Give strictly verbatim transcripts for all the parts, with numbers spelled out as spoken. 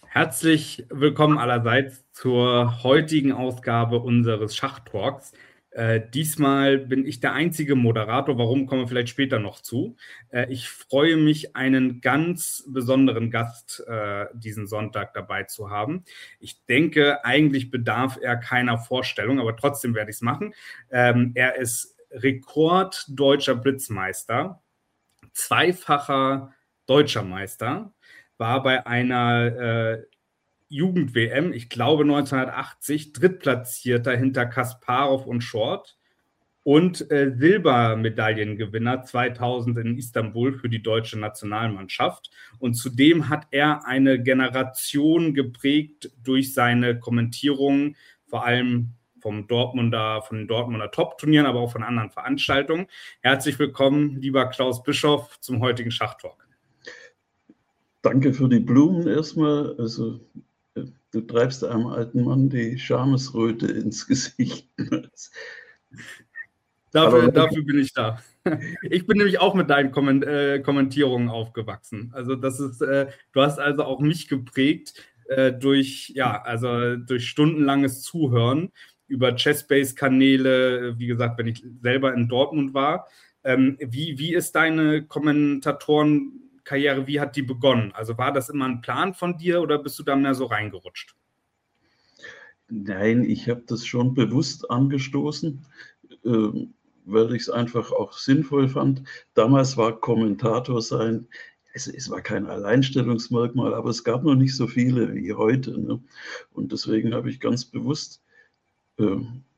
Herzlich willkommen allerseits zur heutigen Ausgabe unseres Schachtalks. Äh, diesmal bin ich der einzige Moderator, warum kommen wir vielleicht später noch zu. Äh, ich freue mich, einen ganz besonderen Gast äh, diesen Sonntag dabei zu haben. Ich denke, eigentlich bedarf er keiner Vorstellung, aber trotzdem werde ich es machen. Ähm, er ist Rekorddeutscher Blitzmeister, zweifacher Deutscher Meister, war bei einer äh, Jugend-W M, ich glaube neunzehnhundertachtzig, Drittplatzierter hinter Kasparov und Short und äh, Silbermedaillengewinner zweitausend in Istanbul für die deutsche Nationalmannschaft. Und zudem hat er eine Generation geprägt durch seine Kommentierungen, vor allem vom Dortmunder, von den Dortmunder Top-Turnieren, aber auch von anderen Veranstaltungen. Herzlich willkommen, lieber Klaus Bischoff, zum heutigen Schachtalk. Danke für die Blumen erstmal. Also, du treibst einem alten Mann die Schamesröte ins Gesicht. Dafür, dafür bin ich da. Ich bin nämlich auch mit deinen Komment äh, Kommentierungen aufgewachsen. Also das ist, äh, du hast also auch mich geprägt äh, durch, ja, also durch stundenlanges Zuhören über Chessbase-Kanäle, wie gesagt, wenn ich selber in Dortmund war. Ähm, wie, wie ist deine Kommentatorenkarriere, wie hat die begonnen? Also war das immer ein Plan von dir oder bist du da mehr so reingerutscht? Nein, ich habe das schon bewusst angestoßen, äh, weil ich es einfach auch sinnvoll fand. Damals war Kommentator sein, es, es war kein Alleinstellungsmerkmal, aber es gab noch nicht so viele wie heute. Ne? Und deswegen habe ich ganz bewusst äh,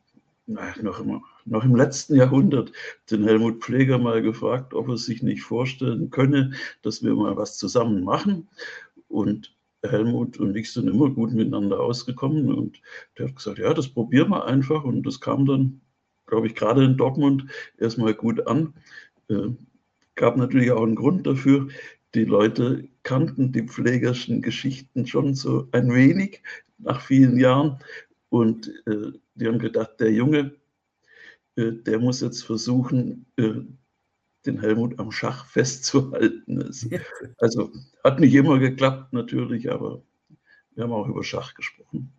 noch, im, noch im letzten Jahrhundert den Helmut Pfleger mal gefragt, ob er sich nicht vorstellen könne, dass wir mal was zusammen machen. Und Helmut und ich sind immer gut miteinander ausgekommen und der hat gesagt, ja, das probieren wir einfach und das kam dann, glaube ich, gerade in Dortmund erstmal gut an. Äh, gab natürlich auch einen Grund dafür. Die Leute kannten die Pflegerschen Geschichten schon so ein wenig nach vielen Jahren und äh, die haben gedacht, der Junge, äh, der muss jetzt versuchen, äh, den Helmut am Schach festzuhalten. Also hat nicht immer geklappt natürlich, aber wir haben auch über Schach gesprochen.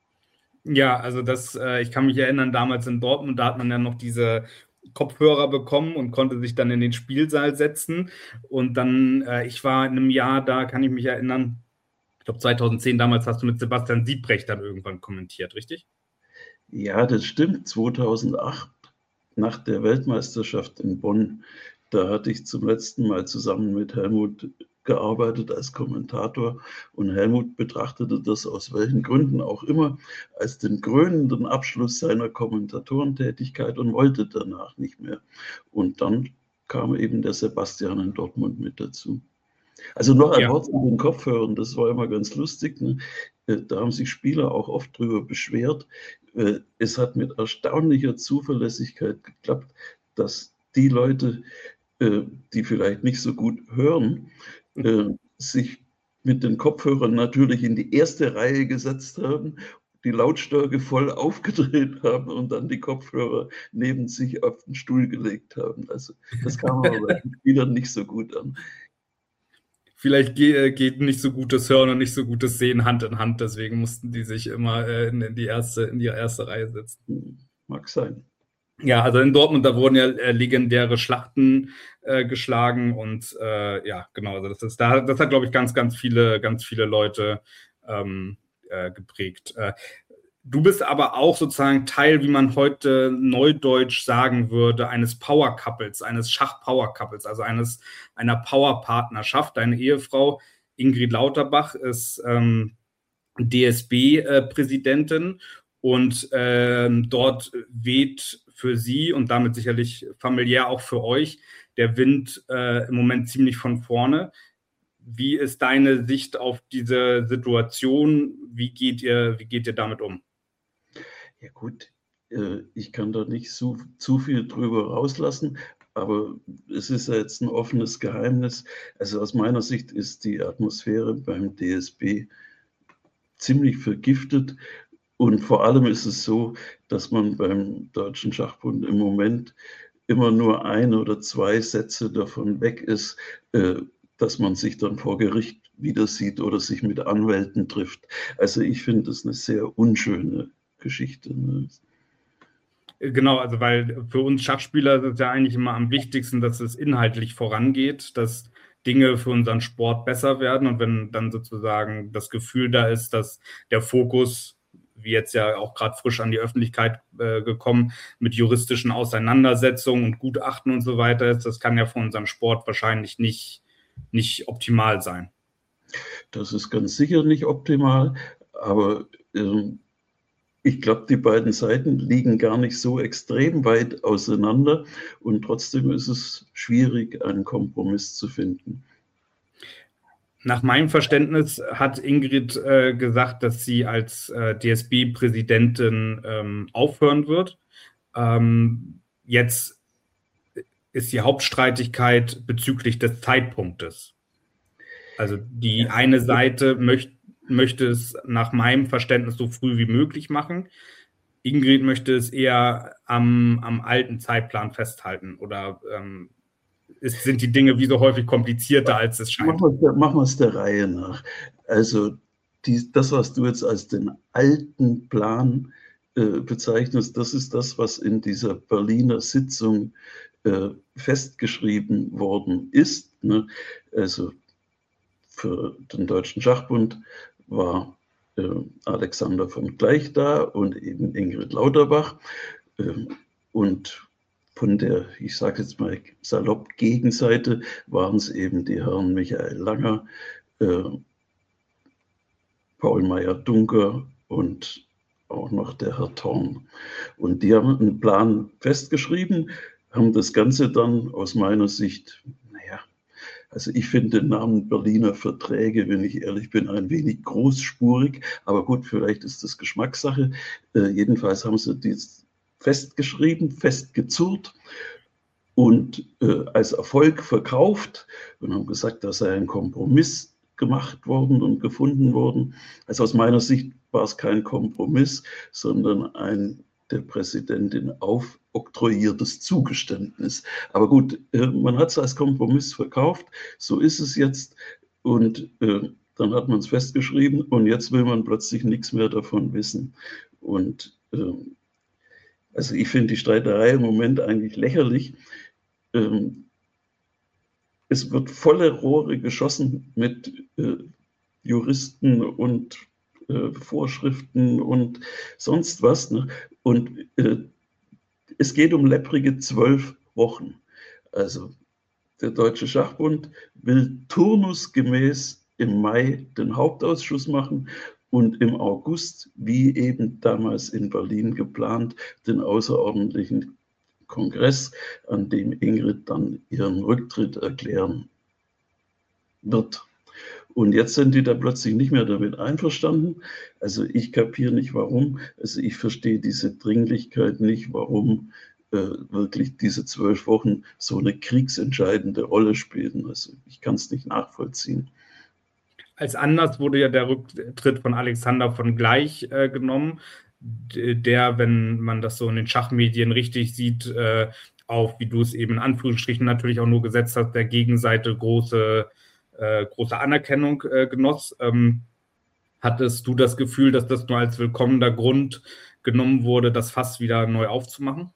Ja, also das, äh, ich kann mich erinnern, damals in Dortmund, da hat man ja noch diese Kopfhörer bekommen und konnte sich dann in den Spielsaal setzen. Und dann, äh, ich war in einem Jahr da, kann ich mich erinnern, ich glaube zweitausendzehn, damals hast du mit Sebastian Siebrecht dann irgendwann kommentiert, richtig? Ja, das stimmt. zweitausendacht, nach der Weltmeisterschaft in Bonn, da hatte ich zum letzten Mal zusammen mit Helmut gearbeitet als Kommentator und Helmut betrachtete das aus welchen Gründen auch immer als den krönenden Abschluss seiner Kommentatorentätigkeit und wollte danach nicht mehr. Und dann kam eben der Sebastian in Dortmund mit dazu. Also noch ein Ja. Wort zu den Kopfhörern, das war immer ganz lustig. Ne? Da haben sich Spieler auch oft drüber beschwert. Es hat mit erstaunlicher Zuverlässigkeit geklappt, dass die Leute, die vielleicht nicht so gut hören, sich mit den Kopfhörern natürlich in die erste Reihe gesetzt haben, die Lautstärke voll aufgedreht haben und dann die Kopfhörer neben sich auf den Stuhl gelegt haben. Also das kam aber bei den Spielern nicht so gut an. Vielleicht geht, geht nicht so gutes Hören und nicht so gutes Sehen Hand in Hand, deswegen mussten die sich immer äh, in, in, die erste, in die erste Reihe setzen. Mag sein. Ja, also in Dortmund, da wurden ja äh, legendäre Schlachten äh, geschlagen und äh, ja, genau, also das ist, da, das hat, glaube ich, ganz, ganz viele, ganz viele Leute ähm, äh, geprägt. Äh, du bist aber auch sozusagen Teil, wie man heute neudeutsch sagen würde, eines Power Couples, eines Schach-Power Couples, also eines einer Power-Partnerschaft. Deine Ehefrau Ingrid Lauterbach ist ähm, D S B-Präsidentin und ähm, dort weht für sie und damit sicherlich familiär auch für euch der Wind äh, im Moment ziemlich von vorne. Wie ist deine Sicht auf diese Situation? Wie geht ihr, wie geht ihr damit um? Ja gut, äh, ich kann da nicht zu, zu viel drüber rauslassen, aber es ist ja jetzt ein offenes Geheimnis. Also aus meiner Sicht ist die Atmosphäre beim D S B ziemlich vergiftet. Und vor allem ist es so, dass man beim Deutschen Schachbund im Moment immer nur ein oder zwei Sätze davon weg ist, äh, dass man sich dann vor Gericht wieder sieht oder sich mit Anwälten trifft. Also ich finde das eine sehr unschöne Geschichte. Ne? Genau, also weil für uns Schachspieler ist es ja eigentlich immer am wichtigsten, dass es inhaltlich vorangeht, dass Dinge für unseren Sport besser werden. Und wenn dann sozusagen das Gefühl da ist, dass der Fokus, wie jetzt ja auch gerade frisch an die Öffentlichkeit äh, gekommen, mit juristischen Auseinandersetzungen und Gutachten und so weiter ist, das kann ja für unseren Sport wahrscheinlich nicht, nicht optimal sein. Das ist ganz sicher nicht optimal, aber äh, ich glaube, die beiden Seiten liegen gar nicht so extrem weit auseinander und trotzdem ist es schwierig, einen Kompromiss zu finden. Nach meinem Verständnis hat Ingrid äh, gesagt, dass sie als äh, D S B-Präsidentin ähm, aufhören wird. Ähm, jetzt ist die Hauptstreitigkeit bezüglich des Zeitpunktes. Also die eine Seite möcht, möchte es nach meinem Verständnis so früh wie möglich machen. Ingrid möchte es eher am, am alten Zeitplan festhalten. Oder ähm, ist, sind die Dinge wie so häufig komplizierter, als es scheint? Machen wir es der Reihe nach. Also die, das, was du jetzt als den alten Plan äh, bezeichnest, das ist das, was in dieser Berliner Sitzung äh, festgeschrieben worden ist. Ne? Also für den Deutschen Schachbund war äh, Alexander von Gleich da und eben Ingrid Lauterbach. Äh, und von der, ich sage jetzt mal salopp, Gegenseite waren es eben die Herren Michael Langer, äh, Paul Meyer-Dunker und auch noch der Herr Thorn. Und die haben einen Plan festgeschrieben, haben das Ganze dann aus meiner Sicht, naja, also ich finde den Namen Berliner Verträge, wenn ich ehrlich bin, ein wenig großspurig, aber gut, vielleicht ist das Geschmackssache. Äh, jedenfalls haben sie dies festgeschrieben, festgezurrt und äh, als Erfolg verkauft und haben gesagt, da sei ein Kompromiss gemacht worden und gefunden worden. Also aus meiner Sicht war es kein Kompromiss, sondern ein der Präsidentin aufoktroyiertes Zugeständnis. Aber gut, äh, man hat es als Kompromiss verkauft, so ist es jetzt und äh, dann hat man es festgeschrieben und jetzt will man plötzlich nichts mehr davon wissen. Und äh, also ich finde die Streiterei im Moment eigentlich lächerlich. Ähm, es wird volle Rohre geschossen mit äh, Juristen und äh, Vorschriften und sonst was. Ne? Und äh, es geht um lepprige zwölf Wochen. Also der Deutsche Schachbund will turnusgemäß im Mai den Hauptausschuss machen und im August, wie eben damals in Berlin geplant, den außerordentlichen Kongress, an dem Ingrid dann ihren Rücktritt erklären wird. Und jetzt sind die da plötzlich nicht mehr damit einverstanden. Also ich kapiere nicht, warum. Also ich verstehe diese Dringlichkeit nicht, warum äh, wirklich diese zwölf Wochen so eine kriegsentscheidende Rolle spielen. Also ich kann es nicht nachvollziehen. Als Anlass wurde ja der Rücktritt von Alexander von Gleich äh, genommen, der, wenn man das so in den Schachmedien richtig sieht, äh, auf, wie du es eben in Anführungsstrichen natürlich auch nur gesetzt hast, der Gegenseite große, äh, große Anerkennung äh, genoss. Ähm, hattest du das Gefühl, dass das nur als willkommener Grund genommen wurde, das Fass wieder neu aufzumachen?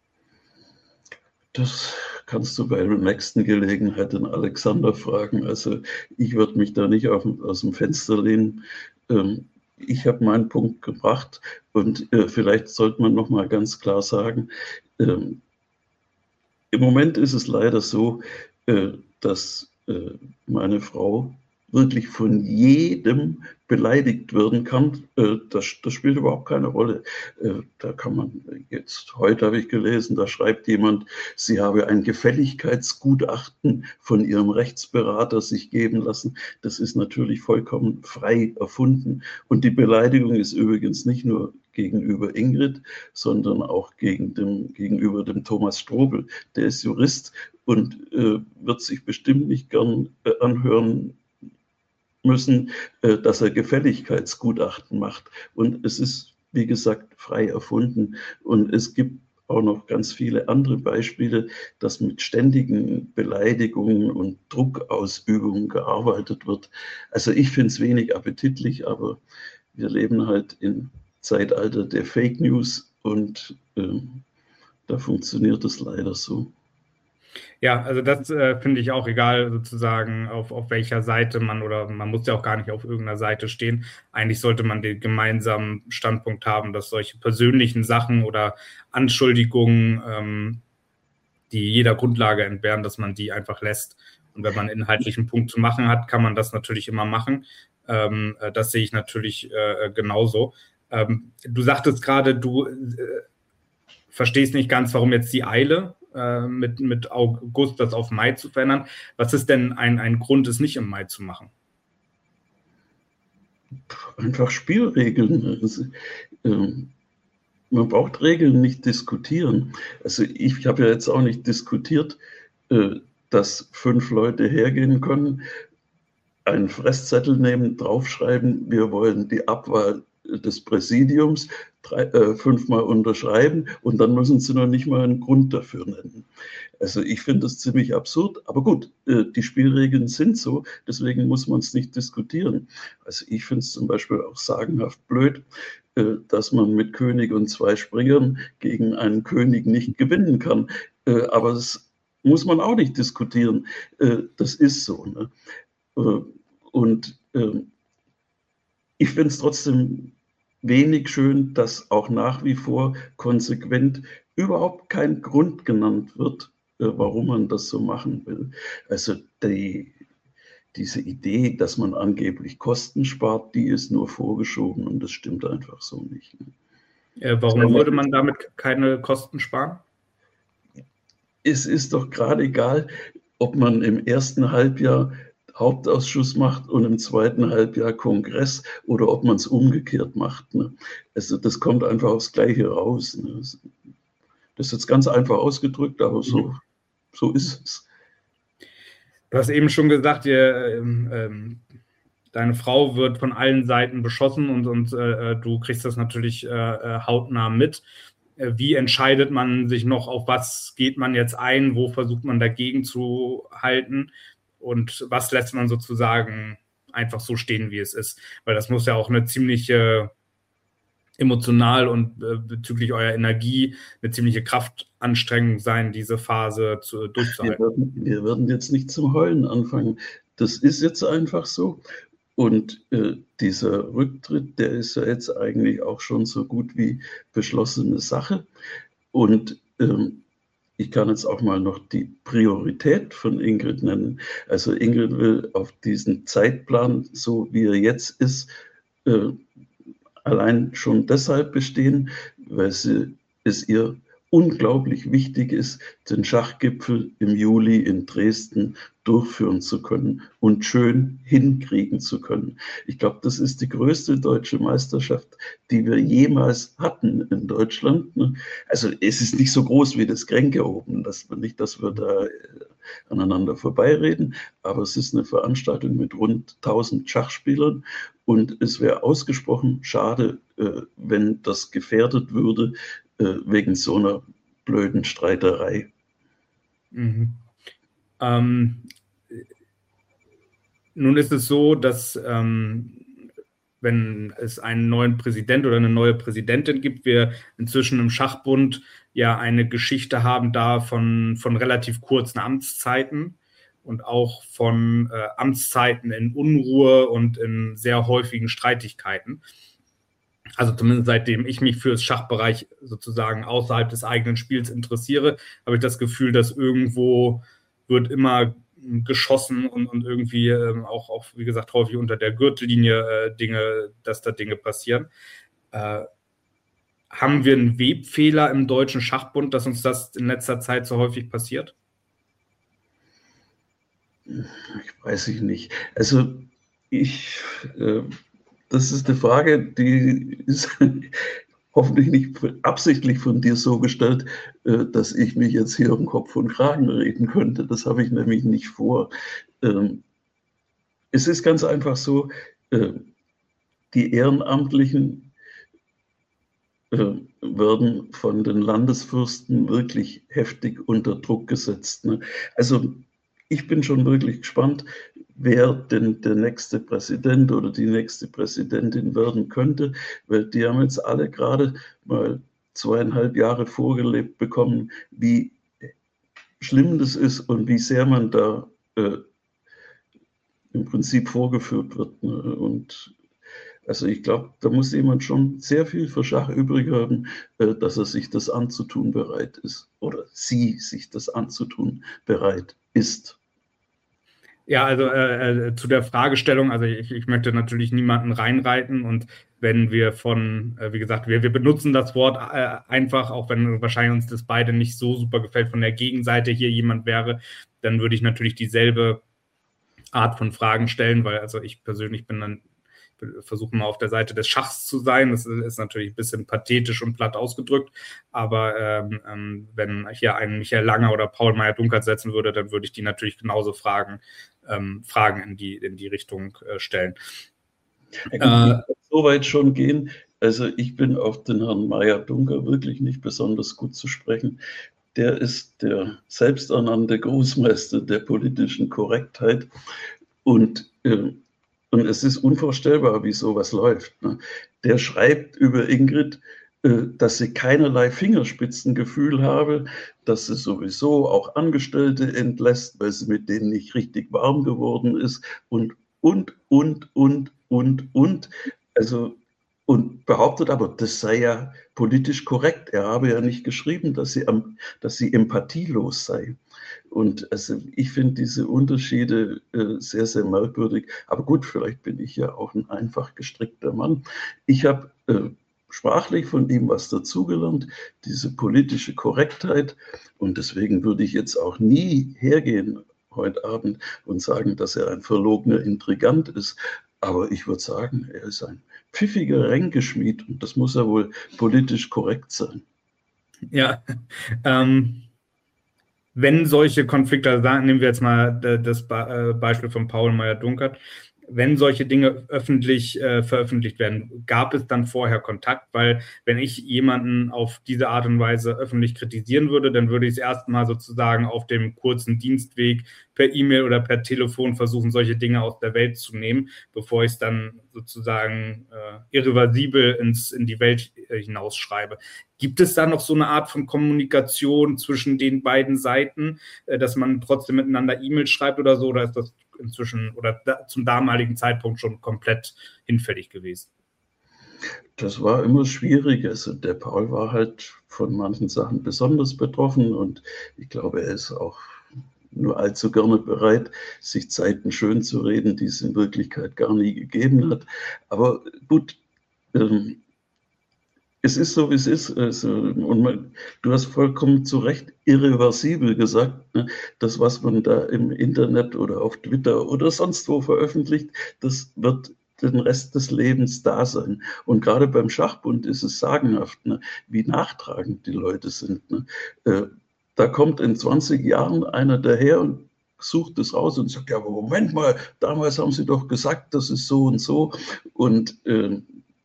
Das kannst du bei der nächsten Gelegenheit den Alexander fragen. Also ich würde mich da nicht auf, aus dem Fenster lehnen. Ähm, ich habe meinen Punkt gebracht und äh, vielleicht sollte man noch mal ganz klar sagen, ähm, im Moment ist es leider so, äh, dass äh, meine Frau wirklich von jedem beleidigt werden kann, äh, das, das spielt überhaupt keine Rolle. Äh, da kann man jetzt, heute habe ich gelesen, da schreibt jemand, sie habe ein Gefälligkeitsgutachten von ihrem Rechtsberater sich geben lassen. Das ist natürlich vollkommen frei erfunden. Und die Beleidigung ist übrigens nicht nur gegenüber Ingrid, sondern auch gegen dem, gegenüber dem Thomas Strobel. Der ist Jurist und äh, wird sich bestimmt nicht gern äh, anhören müssen, äh, dass er Gefälligkeitsgutachten macht. Und es ist, wie gesagt, frei erfunden. Und es gibt auch noch ganz viele andere Beispiele, dass mit ständigen Beleidigungen und Druckausübungen gearbeitet wird. Also ich finde es wenig appetitlich, aber wir leben halt im Zeitalter der Fake News und äh, da funktioniert es leider so. Ja, also das äh, finde ich auch egal, sozusagen, auf, auf welcher Seite man, oder man muss ja auch gar nicht auf irgendeiner Seite stehen. Eigentlich sollte man den gemeinsamen Standpunkt haben, dass solche persönlichen Sachen oder Anschuldigungen, ähm, die jeder Grundlage entbehren, dass man die einfach lässt. Und wenn man inhaltlichen Punkt zu machen hat, kann man das natürlich immer machen. Ähm, äh, das sehe ich natürlich äh, genauso. Ähm, du sagtest gerade, du äh, verstehst nicht ganz, warum jetzt die Eile äh, mit, mit August das auf Mai zu verändern. Was ist denn ein, ein Grund, es nicht im Mai zu machen? Einfach Spielregeln. Also, ähm, man braucht Regeln nicht diskutieren. Also ich habe ja jetzt auch nicht diskutiert, äh, dass fünf Leute hergehen können, einen Fresszettel nehmen, draufschreiben, wir wollen die Abwahl des Präsidiums, drei, äh, fünfmal unterschreiben und dann müssen sie noch nicht mal einen Grund dafür nennen. Also ich finde das ziemlich absurd, aber gut, äh, die Spielregeln sind so, deswegen muss man es nicht diskutieren. Also ich finde es zum Beispiel auch sagenhaft blöd, äh, dass man mit König und zwei Springern gegen einen König nicht gewinnen kann. Äh, aber das muss man auch nicht diskutieren. Äh, das ist so. Ne? Und äh, ich finde es trotzdem wenig schön, dass auch nach wie vor konsequent überhaupt kein Grund genannt wird, äh, warum man das so machen will. Also die, diese Idee, dass man angeblich Kosten spart, die ist nur vorgeschoben und das stimmt einfach so nicht. Ne? Äh, warum würde man damit keine Kosten sparen? Es ist doch gerade egal, ob man im ersten Halbjahr Hauptausschuss macht und im zweiten Halbjahr Kongress oder ob man es umgekehrt macht. Ne? Also das kommt einfach aufs Gleiche raus. Ne? Das ist jetzt ganz einfach ausgedrückt, aber so, so ist es. Du hast eben schon gesagt, ihr, ähm, ähm, deine Frau wird von allen Seiten beschossen und, und äh, du kriegst das natürlich äh, hautnah mit. Wie entscheidet man sich noch, auf was geht man jetzt ein, wo versucht man dagegen zu halten und was lässt man sozusagen einfach so stehen, wie es ist? Weil das muss ja auch eine ziemliche emotional und äh, bezüglich eurer Energie eine ziemliche Kraftanstrengung sein, diese Phase zu, durchzuhalten. Wir werden, wir werden jetzt nicht zum Heulen anfangen. Das ist jetzt einfach so. Und äh, dieser Rücktritt, der ist ja jetzt eigentlich auch schon so gut wie beschlossene Sache. Und ähm, ich kann jetzt auch mal noch die Priorität von Ingrid nennen. Also Ingrid will auf diesen Zeitplan, so wie er jetzt ist, äh, allein schon deshalb bestehen, weil sie, es ihr unglaublich wichtig ist, den Schachgipfel im Juli in Dresden durchführen zu können und schön hinkriegen zu können. Ich glaube, das ist die größte deutsche Meisterschaft, die wir jemals hatten in Deutschland. Also es ist nicht so groß wie das Kränke oben, dass wir nicht, dass wir da aneinander vorbeireden, aber es ist eine Veranstaltung mit rund tausend Schachspielern und es wäre ausgesprochen schade, wenn das gefährdet würde wegen so einer blöden Streiterei. Mhm. Ähm, nun ist es so, dass ähm, wenn es einen neuen Präsident oder eine neue Präsidentin gibt, wir inzwischen im Schachbund ja eine Geschichte haben da von, von relativ kurzen Amtszeiten und auch von äh, Amtszeiten in Unruhe und in sehr häufigen Streitigkeiten. Also zumindest seitdem ich mich für das Schachbereich sozusagen außerhalb des eigenen Spiels interessiere, habe ich das Gefühl, dass irgendwo wird immer geschossen und, und irgendwie ähm, auch, auch, wie gesagt, häufig unter der Gürtellinie äh, Dinge, dass da Dinge passieren. Äh, haben wir einen Webfehler im Deutschen Schachbund, dass uns das in letzter Zeit so häufig passiert? Ich weiß ich nicht. Also ich, äh, das ist eine Frage, die ist hoffentlich nicht absichtlich von dir so gestellt, äh, dass ich mich jetzt hier um Kopf und Kragen reden könnte. Das habe ich nämlich nicht vor. Ähm, es ist ganz einfach so, äh, die Ehrenamtlichen äh, werden von den Landesfürsten wirklich heftig unter Druck gesetzt. Ne? Also ich bin schon wirklich gespannt, wer denn der nächste Präsident oder die nächste Präsidentin werden könnte, weil die haben jetzt alle gerade mal zweieinhalb Jahre vorgelebt bekommen, wie schlimm das ist und wie sehr man da äh, im Prinzip vorgeführt wird. Ne? Und also ich glaube, da muss jemand schon sehr viel für Schach übrig haben, äh, dass er sich das anzutun bereit ist oder sie sich das anzutun bereit ist. Ja, also äh, äh, zu der Fragestellung, also ich, ich möchte natürlich niemanden reinreiten und wenn wir von, äh, wie gesagt, wir, wir benutzen das Wort äh, einfach, auch wenn wahrscheinlich uns das beide nicht so super gefällt, von der Gegenseite hier jemand wäre, dann würde ich natürlich dieselbe Art von Fragen stellen, weil also ich persönlich bin dann, versuche mal auf der Seite des Schachs zu sein. Das ist natürlich ein bisschen pathetisch und platt ausgedrückt, aber ähm, ähm, wenn hier ein Michael Langer oder Paul Meyer-Dunkert setzen würde, dann würde ich die natürlich genauso Fragen, ähm, Fragen in die, in die Richtung äh, stellen. Ja, äh, so weit schon gehen. Also ich bin auf den Herrn Meyer-Dunkert wirklich nicht besonders gut zu sprechen. Der ist der selbsternannte Großmeister der politischen Korrektheit und äh, Und es ist unvorstellbar, wie sowas läuft. Ne? Der schreibt über Ingrid, äh, dass sie keinerlei Fingerspitzengefühl habe, dass sie sowieso auch Angestellte entlässt, weil sie mit denen nicht richtig warm geworden ist und, und, und, und, und, und. Also, und behauptet aber, das sei ja politisch korrekt. Er habe ja nicht geschrieben, dass sie, dass sie empathielos sei. Und also ich finde diese Unterschiede äh, sehr, sehr merkwürdig. Aber gut, vielleicht bin ich ja auch ein einfach gestrickter Mann. Ich habe äh, sprachlich von ihm was dazugelernt, diese politische Korrektheit. Und deswegen würde ich jetzt auch nie hergehen heute Abend und sagen, dass er ein verlogener Intrigant ist. Aber ich würde sagen, er ist ein pfiffiger Ränkeschmied und das muss ja wohl politisch korrekt sein. Ja, ähm, wenn solche Konflikte, also nehmen wir jetzt mal das Beispiel von Paul Meyer-Dunkert, wenn solche Dinge öffentlich äh, veröffentlicht werden, gab es dann vorher Kontakt? Weil wenn ich jemanden auf diese Art und Weise öffentlich kritisieren würde, dann würde ich es erstmal sozusagen auf dem kurzen Dienstweg per E-Mail oder per Telefon versuchen, solche Dinge aus der Welt zu nehmen, bevor ich es dann sozusagen äh, irreversibel ins, in die Welt äh, hinausschreibe. Gibt es da noch so eine Art von Kommunikation zwischen den beiden Seiten, äh, dass man trotzdem miteinander E-Mails schreibt oder so, oder ist das inzwischen oder da, zum damaligen Zeitpunkt schon komplett hinfällig gewesen? Das war immer schwierig. Also der Paul war halt von manchen Sachen besonders betroffen und ich glaube, er ist auch nur allzu gerne bereit, sich Zeiten schön zu reden, die es in Wirklichkeit gar nie gegeben hat. Aber gut, ähm, es ist so, wie es ist. Also, und man, du hast vollkommen zu Recht irreversibel gesagt, ne? Das, was man da im Internet oder auf Twitter oder sonst wo veröffentlicht, das wird den Rest des Lebens da sein. Und gerade beim Schachbund ist es sagenhaft, ne? Wie nachtragend die Leute sind. Ne? Äh, da kommt in zwanzig Jahren einer daher und sucht es raus und sagt, ja, aber Moment mal, damals haben sie doch gesagt, das ist so und so. Und äh,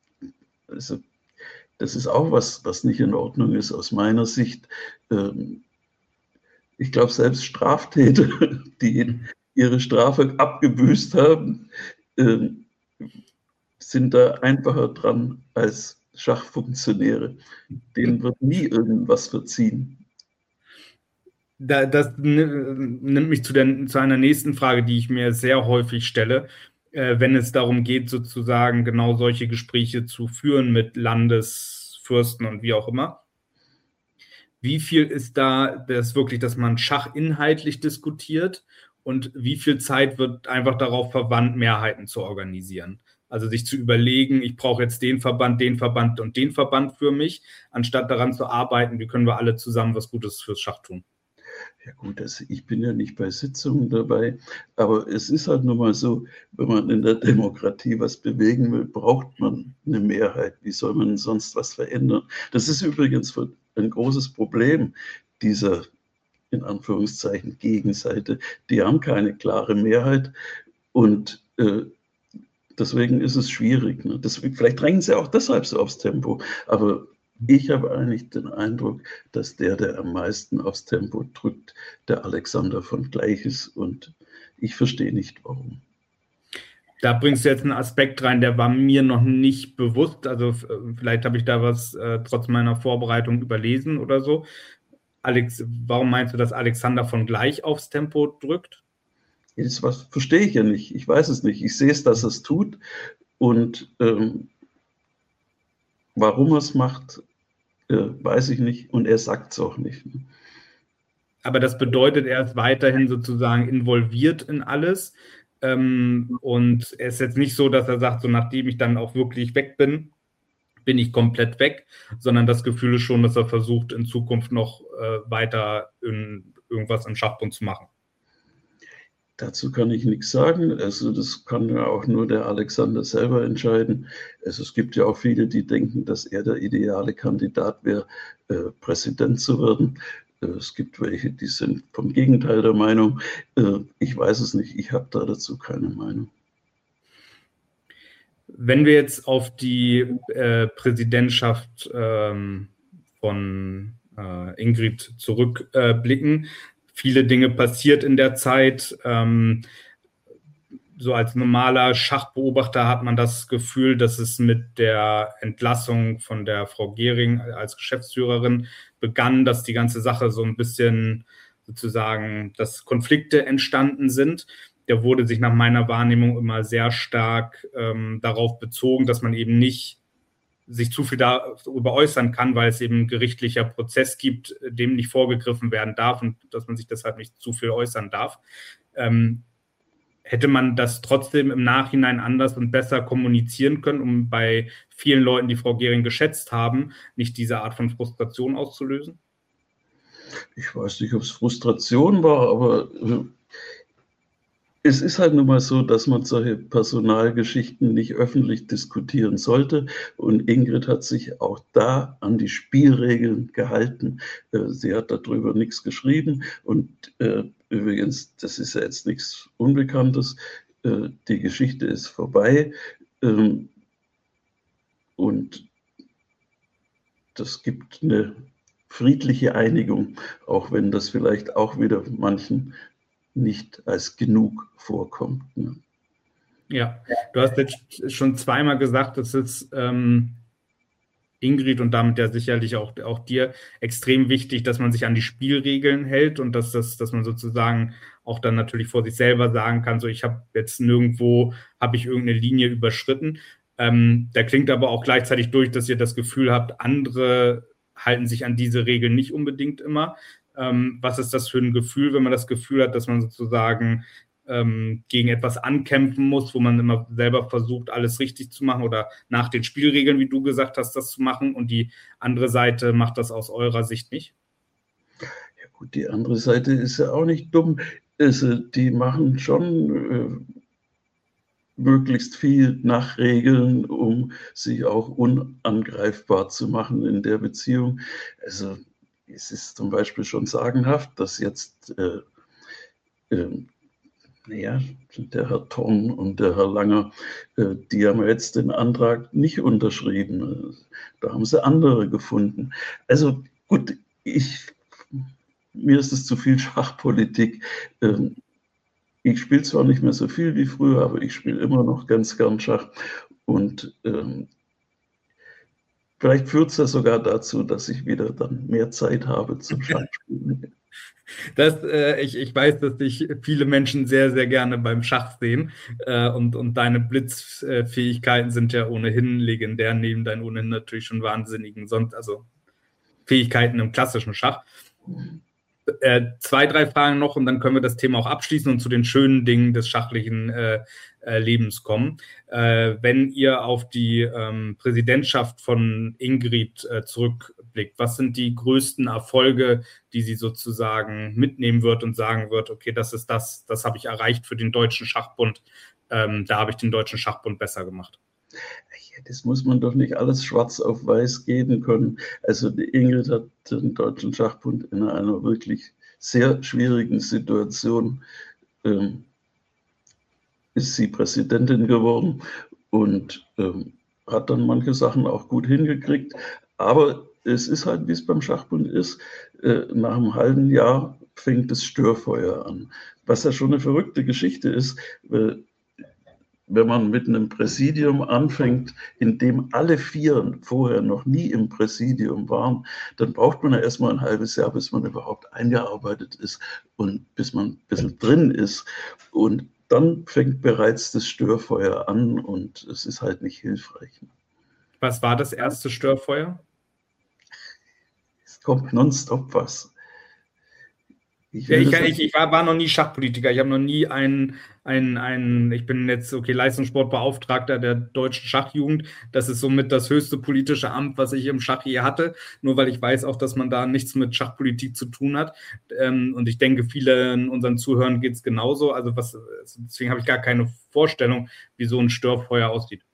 also, das ist auch was, was nicht in Ordnung ist aus meiner Sicht. Ich glaube, selbst Straftäter, die ihre Strafe abgebüßt haben, sind da einfacher dran als Schachfunktionäre. Denen wird nie irgendwas verziehen. Das nimmt mich zu, der, zu einer nächsten Frage, die ich mir sehr häufig stelle, wenn es darum geht, sozusagen genau solche Gespräche zu führen mit Landesfürsten und wie auch immer. Wie viel ist da das wirklich, dass man Schach inhaltlich diskutiert und wie viel Zeit wird einfach darauf verwandt, Mehrheiten zu organisieren? Also sich zu überlegen, ich brauche jetzt den Verband, den Verband und den Verband für mich, anstatt daran zu arbeiten, wie können wir alle zusammen was Gutes fürs Schach tun. Ja gut, also ich bin ja nicht bei Sitzungen dabei, aber es ist halt nun mal so, wenn man in der Demokratie was bewegen will, braucht man eine Mehrheit. Wie soll man sonst was verändern? Das ist übrigens ein großes Problem dieser, in Anführungszeichen, Gegenseite. Die haben keine klare Mehrheit und äh, deswegen ist es schwierig. Ne? Deswegen, vielleicht drängen sie auch deshalb so aufs Tempo, aber Ich habe eigentlich den Eindruck, dass der, der am meisten aufs Tempo drückt, der Alexander von Gleich ist, und ich verstehe nicht, warum. Da bringst du jetzt einen Aspekt rein, der war mir noch nicht bewusst. Also vielleicht habe ich da was äh, trotz meiner Vorbereitung überlesen oder so. Alex, warum meinst du, dass Alexander von Gleich aufs Tempo drückt? Das was verstehe ich ja nicht. Ich weiß es nicht. Ich sehe es, dass er es tut. Und ähm, warum er es macht, äh, weiß ich nicht. Und er sagt es auch nicht. Aber das bedeutet, er ist weiterhin sozusagen involviert in alles. Ähm, und es ist jetzt nicht so, dass er sagt, so nachdem ich dann auch wirklich weg bin, bin ich komplett weg, sondern das Gefühl ist schon, dass er versucht, in Zukunft noch äh, weiter in, irgendwas im Schachbund zu machen. Dazu kann ich nichts sagen. Also das kann ja auch nur der Alexander selber entscheiden. Also es gibt ja auch viele, die denken, dass er der ideale Kandidat wäre, äh, Präsident zu werden. Äh, es gibt welche, die sind vom Gegenteil der Meinung. Äh, ich weiß es nicht. Ich habe da dazu keine Meinung. Wenn wir jetzt auf die äh, Präsidentschaft ähm, von äh, Ingrid zurückblicken, äh, viele Dinge passiert in der Zeit. Ähm, so als normaler Schachbeobachter hat man das Gefühl, dass es mit der Entlassung von der Frau Gehring als Geschäftsführerin begann, dass die ganze Sache so ein bisschen sozusagen, dass Konflikte entstanden sind. Der wurde sich nach meiner Wahrnehmung immer sehr stark ähm, darauf bezogen, dass man eben nicht sich zu viel darüber äußern kann, weil es eben ein gerichtlicher Prozess gibt, dem nicht vorgegriffen werden darf und dass man sich deshalb nicht zu viel äußern darf. Ähm, hätte man das trotzdem im Nachhinein anders und besser kommunizieren können, um bei vielen Leuten, die Frau Gehring geschätzt haben, nicht diese Art von Frustration auszulösen? Ich weiß nicht, ob es Frustration war, aber äh, es ist halt nun mal so, dass man solche Personalgeschichten nicht öffentlich diskutieren sollte. Und Ingrid hat sich auch da an die Spielregeln gehalten. Äh, sie hat darüber nichts geschrieben. Und äh, übrigens, das ist ja jetzt nichts Unbekanntes. Äh, die Geschichte ist vorbei. Ähm, und das gibt eine friedliche Einigung, auch wenn das vielleicht auch wieder manchen nicht als genug vorkommt. Ne? Ja, du hast jetzt schon zweimal gesagt, dass es ähm, Ingrid und damit ja sicherlich auch, auch dir extrem wichtig, dass man sich an die Spielregeln hält und dass, das, dass man sozusagen auch dann natürlich vor sich selber sagen kann, so ich habe jetzt nirgendwo, habe ich irgendeine Linie überschritten. Ähm, da klingt aber auch gleichzeitig durch, dass ihr das Gefühl habt, andere halten sich an diese Regeln nicht unbedingt immer. Ähm, was ist das für ein Gefühl, wenn man das Gefühl hat, dass man sozusagen ähm, gegen etwas ankämpfen muss, wo man immer selber versucht, alles richtig zu machen oder nach den Spielregeln, wie du gesagt hast, das zu machen und die andere Seite macht das aus eurer Sicht nicht? Ja gut, die andere Seite ist ja auch nicht dumm. Also, die machen schon äh, möglichst viel nach Regeln, um sich auch unangreifbar zu machen in der Beziehung. Also es ist zum Beispiel schon sagenhaft, dass jetzt äh, äh, naja, der Herr Thorn und der Herr Langer, äh, die haben jetzt den Antrag nicht unterschrieben. Da haben sie andere gefunden. Also gut, ich, mir ist es zu viel Schachpolitik. Ähm, ich spiele zwar nicht mehr so viel wie früher, aber ich spiele immer noch ganz gern Schach. Und ähm, vielleicht führt es ja sogar dazu, dass ich wieder dann mehr Zeit habe zum Schachspielen. Das, äh, ich, ich weiß, dass dich viele Menschen sehr, sehr gerne beim Schach sehen. Äh, und, und deine Blitzfähigkeiten sind ja ohnehin legendär, neben deinen ohnehin natürlich schon wahnsinnigen, sonst, also Fähigkeiten im klassischen Schach. Äh, zwei, drei Fragen noch und dann können wir das Thema auch abschließen und zu den schönen Dingen des schachlichen äh, äh, Lebens kommen. Äh, wenn ihr auf die ähm, Präsidentschaft von Ingrid äh, zurückblickt, was sind die größten Erfolge, die sie sozusagen mitnehmen wird und sagen wird, okay, das ist das, das habe ich erreicht für den Deutschen Schachbund, ähm, da habe ich den Deutschen Schachbund besser gemacht? Das muss man doch nicht alles schwarz auf weiß geben können. Also die Ingrid hat den Deutschen Schachbund in einer wirklich sehr schwierigen Situation, ähm, ist sie Präsidentin geworden und ähm, hat dann manche Sachen auch gut hingekriegt. Aber es ist halt, wie es beim Schachbund ist, äh, nach einem halben Jahr fängt das Störfeuer an. Was ja schon eine verrückte Geschichte ist, äh, wenn man mit einem Präsidium anfängt, in dem alle vier vorher noch nie im Präsidium waren, dann braucht man ja erstmal ein halbes Jahr, bis man überhaupt eingearbeitet ist und bis man ein bisschen drin ist. Und dann fängt bereits das Störfeuer an und es ist halt nicht hilfreich. Was war das erste Störfeuer? Es kommt nonstop was. Ich, ja, ich, ich, ich war, war noch nie Schachpolitiker. Ich habe noch nie einen, einen, einen, ich bin jetzt, okay, Leistungssportbeauftragter der deutschen Schachjugend. Das ist somit das höchste politische Amt, was ich im Schach je hatte. Nur weil ich weiß auch, dass man da nichts mit Schachpolitik zu tun hat. Und ich denke, vielen unseren Zuhörern geht es genauso. Also was, deswegen habe ich gar keine Vorstellung, wie so ein Störfeuer aussieht.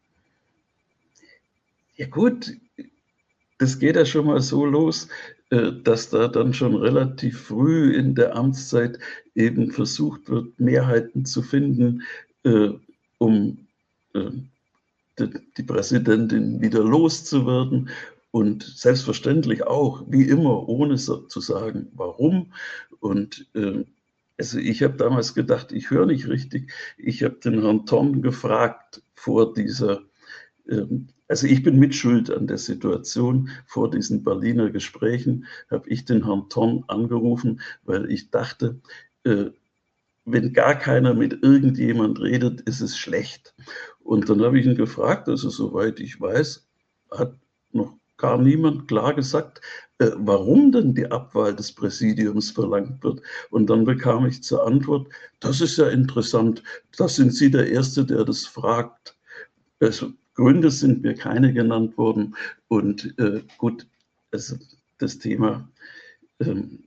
Ja gut, das geht ja schon mal so los, dass da dann schon relativ früh in der Amtszeit eben versucht wird, Mehrheiten zu finden, um die Präsidentin wieder loszuwerden. Und selbstverständlich auch, wie immer, ohne zu sagen, warum. Und also ich habe damals gedacht, ich höre nicht richtig. Ich habe den Herrn Thorn gefragt vor dieser Also ich bin mitschuld an der Situation. Vor diesen Berliner Gesprächen habe ich den Herrn Thorn angerufen, weil ich dachte, äh, wenn gar keiner mit irgendjemand redet, ist es schlecht. Und dann habe ich ihn gefragt, also soweit ich weiß, hat noch gar niemand klar gesagt, äh, warum denn die Abwahl des Präsidiums verlangt wird. Und dann bekam ich zur Antwort, das ist ja interessant, da sind Sie der Erste, der das fragt. Also, Gründe sind mir keine genannt worden. Und äh, gut, also das Thema, ähm,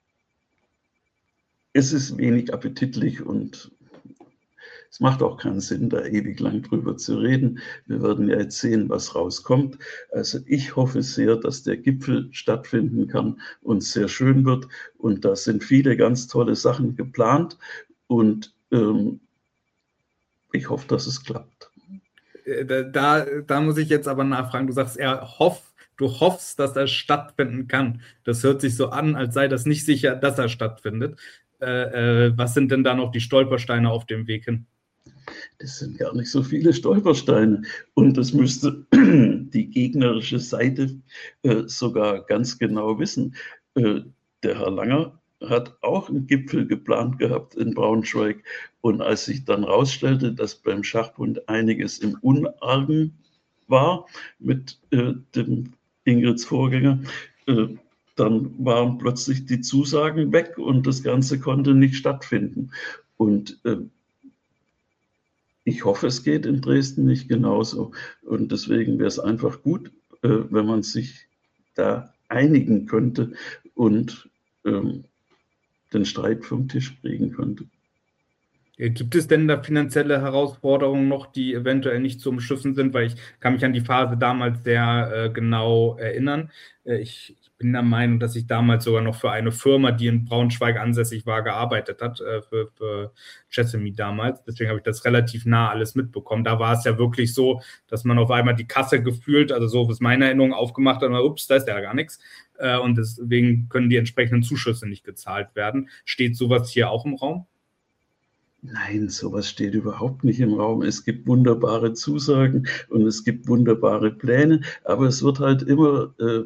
es ist wenig appetitlich und es macht auch keinen Sinn, da ewig lang drüber zu reden. Wir werden ja jetzt sehen, was rauskommt. Also ich hoffe sehr, dass der Gipfel stattfinden kann und sehr schön wird. Und da sind viele ganz tolle Sachen geplant. Und ähm, ich hoffe, dass es klappt. Da, da muss ich jetzt aber nachfragen. Du sagst, er hofft, du hoffst, dass er stattfinden kann. Das hört sich so an, als sei das nicht sicher, dass er stattfindet. Äh, äh, was sind denn da noch die Stolpersteine auf dem Weg hin? Das sind gar nicht so viele Stolpersteine. Und das müsste die gegnerische Seite äh, sogar ganz genau wissen. Äh, der Herr Langer hat auch einen Gipfel geplant gehabt in Braunschweig. Und als sich dann herausstellte, dass beim Schachbund einiges im Unargen war mit äh, dem Ingrids Vorgänger, äh, dann waren plötzlich die Zusagen weg und das Ganze konnte nicht stattfinden. Und äh, ich hoffe, es geht in Dresden nicht genauso. Und deswegen wäre es einfach gut, äh, wenn man sich da einigen könnte und ähm, den Streit vom Tisch kriegen könnte. Gibt es denn da finanzielle Herausforderungen noch, die eventuell nicht zu umschiffen sind? Weil ich kann mich an die Phase damals sehr äh, genau erinnern. Äh, ich, ich bin der Meinung, dass ich damals sogar noch für eine Firma, die in Braunschweig ansässig war, gearbeitet hat, äh, für, für Chessemy damals. Deswegen habe ich das relativ nah alles mitbekommen. Da war es ja wirklich so, dass man auf einmal die Kasse gefühlt, also so ist meine Erinnerung, aufgemacht hat und ups, da ist ja gar nichts. Äh, und deswegen können die entsprechenden Zuschüsse nicht gezahlt werden. Steht sowas hier auch im Raum? Nein, sowas steht überhaupt nicht im Raum. Es gibt wunderbare Zusagen und es gibt wunderbare Pläne, aber es wird halt immer, äh,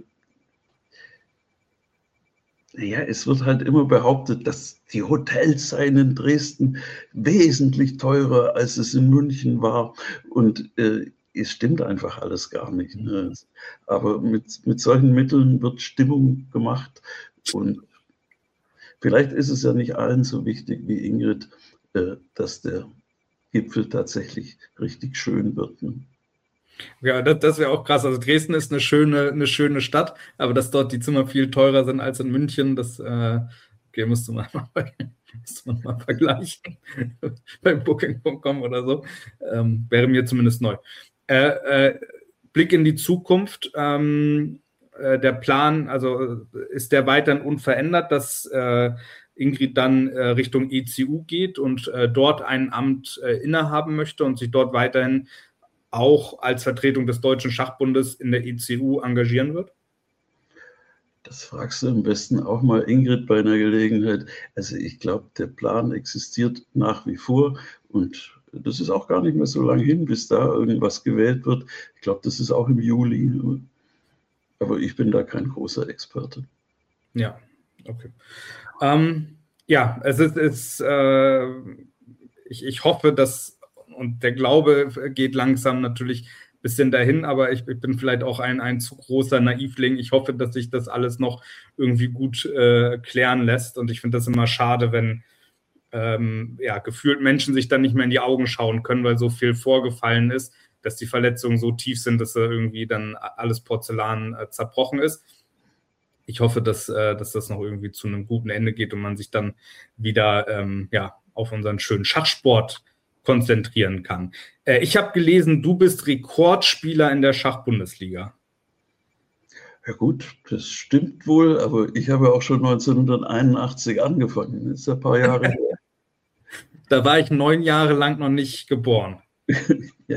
ja, es wird halt immer behauptet, dass die Hotels seien in Dresden wesentlich teurer, als es in München war. Und äh, es stimmt einfach alles gar nicht. Ne? Aber mit, mit solchen Mitteln wird Stimmung gemacht. Und vielleicht ist es ja nicht allen so wichtig wie Ingrid, dass der Gipfel tatsächlich richtig schön wird. Ne? Ja, das, das wäre auch krass. Also Dresden ist eine schöne, eine schöne Stadt, aber dass dort die Zimmer viel teurer sind als in München, das äh, okay, müsste, man mal, müsste man mal vergleichen beim Booking Punkt com oder so. Ähm, wäre mir zumindest neu. Äh, äh, Blick in die Zukunft. Ähm, äh, der Plan, also ist der weiterhin unverändert, dass äh, Ingrid dann äh, Richtung E C U geht und äh, dort ein Amt äh, innehaben möchte und sich dort weiterhin auch als Vertretung des Deutschen Schachbundes in der E C U engagieren wird? Das fragst du am besten auch mal Ingrid bei einer Gelegenheit. Also ich glaube, der Plan existiert nach wie vor und das ist auch gar nicht mehr so lange hin, bis da irgendwas gewählt wird. Ich glaube, das ist auch im Juli. Aber ich bin da kein großer Experte. Ja, okay. Ähm, ja, es ist, ist äh, ich, ich hoffe, dass, und der Glaube geht langsam natürlich ein bisschen dahin, aber ich, ich bin vielleicht auch ein, ein zu großer Naivling. Ich hoffe, dass sich das alles noch irgendwie gut äh, klären lässt. Und ich finde das immer schade, wenn ähm, ja, gefühlt Menschen sich dann nicht mehr in die Augen schauen können, weil so viel vorgefallen ist, dass die Verletzungen so tief sind, dass da irgendwie dann alles Porzellan äh, zerbrochen ist. Ich hoffe, dass, äh, dass das noch irgendwie zu einem guten Ende geht und man sich dann wieder ähm, ja, auf unseren schönen Schachsport konzentrieren kann. Äh, ich habe gelesen, du bist Rekordspieler in der Schachbundesliga. Ja gut, das stimmt wohl, aber ich habe auch schon neunzehnhunderteinundachtzig angefangen. Das ist ein paar Jahre her. Da war ich neun Jahre lang noch nicht geboren. Ja.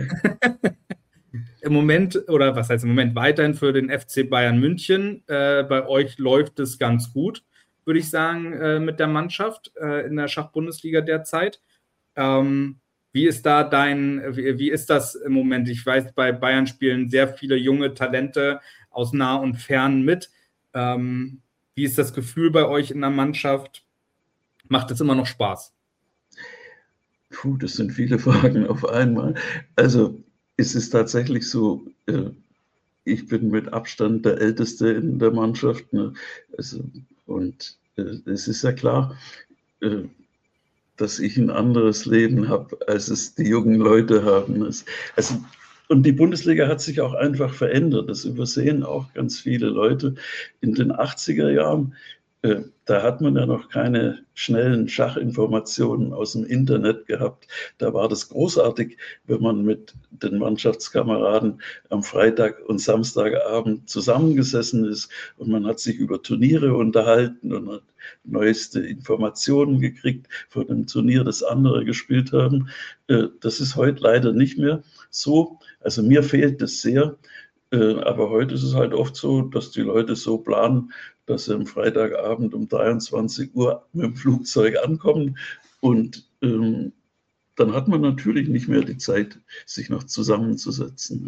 Im Moment, oder was heißt im Moment, weiterhin für den F C Bayern München. Äh, bei euch läuft es ganz gut, würde ich sagen, äh, mit der Mannschaft äh, in der Schachbundesliga derzeit. Ähm, wie ist da dein, wie, wie ist das im Moment? Ich weiß, bei Bayern spielen sehr viele junge Talente aus nah und fern mit. Ähm, wie ist das Gefühl bei euch in der Mannschaft? Macht es immer noch Spaß? Puh, das sind viele Fragen auf einmal. Also es ist tatsächlich so, äh, ich bin mit Abstand der Älteste in der Mannschaft. Ne? Also, und äh, es ist ja klar, äh, dass ich ein anderes Leben habe, als es die jungen Leute haben. Also, und die Bundesliga hat sich auch einfach verändert. Das übersehen auch ganz viele Leute. In den achtziger Jahren, äh, da hat man ja noch keine schnellen Schachinformationen aus dem Internet gehabt. Da war das großartig, wenn man mit den Mannschaftskameraden am Freitag und Samstagabend zusammengesessen ist und man hat sich über Turniere unterhalten und hat neueste Informationen gekriegt von dem Turnier, das andere gespielt haben. Das ist heute leider nicht mehr so. Also mir fehlt das sehr. Aber heute ist es halt oft so, dass die Leute so planen, dass sie am Freitagabend um dreiundzwanzig Uhr mit dem Flugzeug ankommen und ähm, dann hat man natürlich nicht mehr die Zeit, sich noch zusammenzusetzen.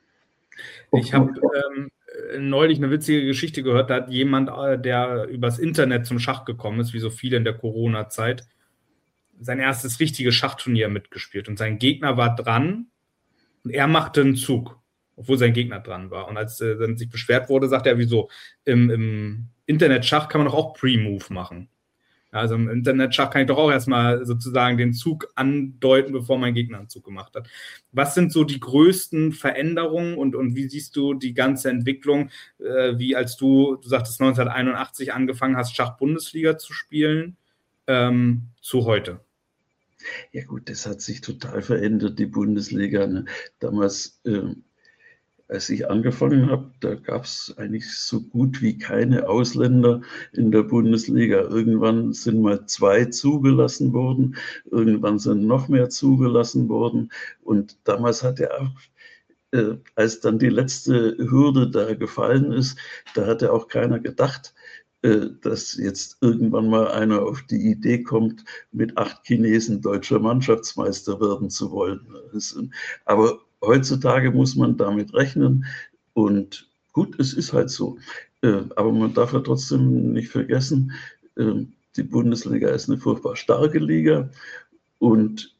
Ich habe ähm, neulich eine witzige Geschichte gehört, da hat jemand, der übers Internet zum Schach gekommen ist, wie so viele in der Corona-Zeit, sein erstes richtiges Schachturnier mitgespielt und sein Gegner war dran und er machte einen Zug, obwohl sein Gegner dran war. Und als er dann sich beschwert wurde, sagte er, wieso, im, im Internet-Schach kann man doch auch Pre-Move machen. Also im Internet-Schach kann ich doch auch erstmal sozusagen den Zug andeuten, bevor mein Gegner einen Zug gemacht hat. Was sind so die größten Veränderungen und, und wie siehst du die ganze Entwicklung, äh, wie als du, du sagtest neunzehnhunderteinundachtzig angefangen hast, Schach-Bundesliga zu spielen, ähm, zu heute? Ja gut, das hat sich total verändert, die Bundesliga. Ne? Damals, äh, als ich angefangen habe, da gab es eigentlich so gut wie keine Ausländer in der Bundesliga. Irgendwann sind mal zwei zugelassen worden, irgendwann sind noch mehr zugelassen worden. Und damals hat ja auch, äh, als dann die letzte Hürde da gefallen ist, da hat ja auch keiner gedacht, dass jetzt irgendwann mal einer auf die Idee kommt, mit acht Chinesen deutscher Mannschaftsmeister werden zu wollen. Aber heutzutage muss man damit rechnen und gut, es ist halt so. Aber man darf ja trotzdem nicht vergessen, die Bundesliga ist eine furchtbar starke Liga und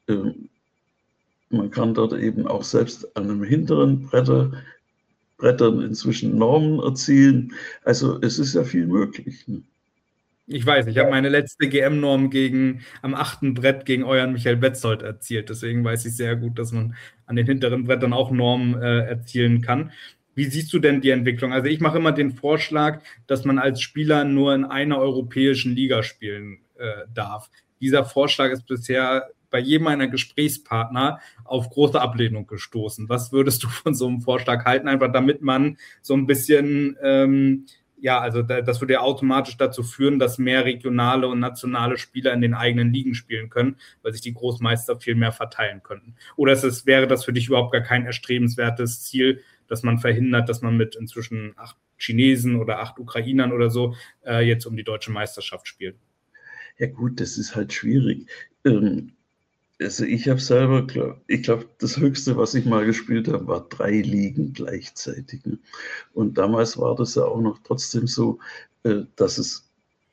man kann dort eben auch selbst an einem hinteren Bretter Brettern inzwischen Normen erzielen. Also es ist ja viel möglich. Ne? Ich weiß, ich habe meine letzte G M-Norm gegen am achten Brett gegen euren Michael Betzold erzielt. Deswegen weiß ich sehr gut, dass man an den hinteren Brettern auch Normen äh, erzielen kann. Wie siehst du denn die Entwicklung? Also ich mache immer den Vorschlag, dass man als Spieler nur in einer europäischen Liga spielen äh, darf. Dieser Vorschlag ist bisher bei jedem meiner Gesprächspartner auf große Ablehnung gestoßen. Was würdest du von so einem Vorschlag halten? Einfach damit man so ein bisschen, ähm, ja, also das würde ja automatisch dazu führen, dass mehr regionale und nationale Spieler in den eigenen Ligen spielen können, weil sich die Großmeister viel mehr verteilen könnten. Oder ist es, wäre das für dich überhaupt gar kein erstrebenswertes Ziel, dass man verhindert, dass man mit inzwischen acht Chinesen oder acht Ukrainern oder so äh, jetzt um die deutsche Meisterschaft spielen? Ja gut, das ist halt schwierig. Ähm, also ich habe selber, glaub, ich glaube, das Höchste, was ich mal gespielt habe, war drei Ligen gleichzeitig. Ne? Und damals war das ja auch noch trotzdem so, äh, dass es,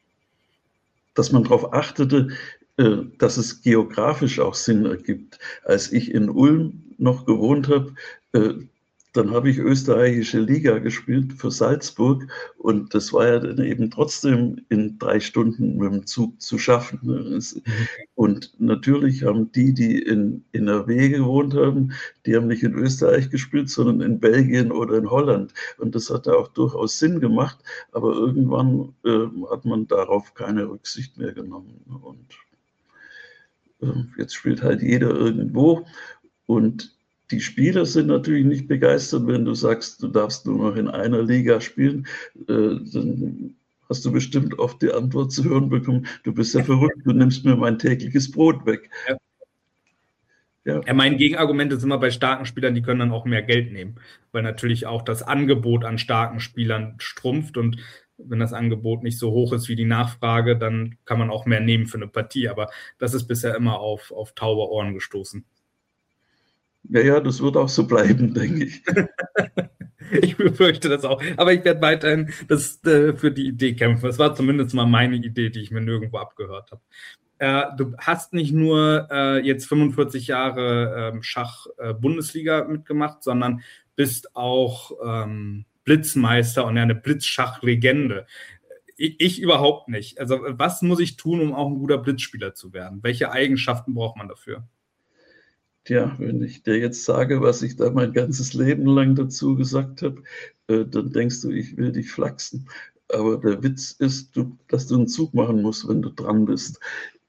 dass man darauf achtete, äh, dass es geografisch auch Sinn ergibt. Als ich in Ulm noch gewohnt habe, äh, dann habe ich österreichische Liga gespielt für Salzburg und das war ja dann eben trotzdem in drei Stunden mit dem Zug zu schaffen. Ne? Und natürlich haben die, die in N R W gewohnt haben, die haben nicht in Österreich gespielt, sondern in Belgien oder in Holland. Und das hat ja auch durchaus Sinn gemacht, aber irgendwann äh, hat man darauf keine Rücksicht mehr genommen. Und äh, jetzt spielt halt jeder irgendwo und die Spieler sind natürlich nicht begeistert, wenn du sagst, du darfst nur noch in einer Liga spielen. Äh, dann hast du bestimmt oft die Antwort zu hören bekommen, du bist ja verrückt, du nimmst mir mein tägliches Brot weg. Ja. Ja. Ja, mein Gegenargument ist immer bei starken Spielern, die können dann auch mehr Geld nehmen, weil natürlich auch das Angebot an starken Spielern schrumpft und wenn das Angebot nicht so hoch ist wie die Nachfrage, dann kann man auch mehr nehmen für eine Partie, aber das ist bisher immer auf, auf taube Ohren gestoßen. Ja, ja, das wird auch so bleiben, denke ich. Ich befürchte das auch. Aber ich werde weiterhin das, äh, für die Idee kämpfen. Das war zumindest mal meine Idee, die ich mir nirgendwo abgehört habe. Äh, du hast nicht nur äh, jetzt fünfundvierzig Jahre äh, Schach-Bundesliga äh, mitgemacht, sondern bist auch ähm, Blitzmeister und eine Blitzschach-Legende. Ich, ich überhaupt nicht. Also was muss ich tun, um auch ein guter Blitzspieler zu werden? Welche Eigenschaften braucht man dafür? Tja, wenn ich dir jetzt sage, was ich da mein ganzes Leben lang dazu gesagt habe, äh, dann denkst du, ich will dich flachsen. Aber der Witz ist, du, dass du einen Zug machen musst, wenn du dran bist.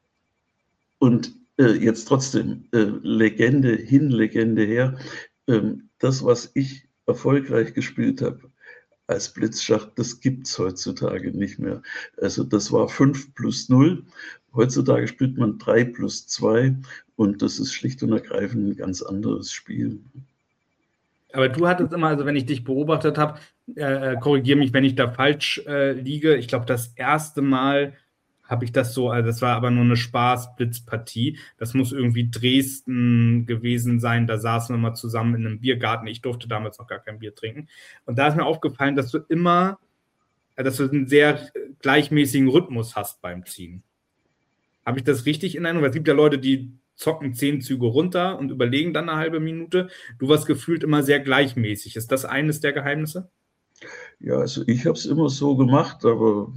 Und äh, jetzt trotzdem, äh, Legende hin, Legende her. Ähm, das, was ich erfolgreich gespielt habe als Blitzschach, das gibt es heutzutage nicht mehr. Also das war fünf plus null. Heutzutage spielt man drei plus zwei und das ist schlicht und ergreifend ein ganz anderes Spiel. Aber du hattest immer, also wenn ich dich beobachtet habe, äh, korrigiere mich, wenn ich da falsch äh, liege. Ich glaube, das erste Mal habe ich das so, also das war aber nur eine Spaß-Blitzpartie. Das muss irgendwie Dresden gewesen sein. Da saßen wir mal zusammen in einem Biergarten. Ich durfte damals noch gar kein Bier trinken. Und da ist mir aufgefallen, dass du immer, dass du einen sehr gleichmäßigen Rhythmus hast beim Ziehen. Habe ich das richtig in Erinnerung? Weil es gibt ja Leute, die zocken zehn Züge runter und überlegen dann eine halbe Minute. Du warst gefühlt immer sehr gleichmäßig. Ist das eines der Geheimnisse? Ja, also ich habe es immer so gemacht, aber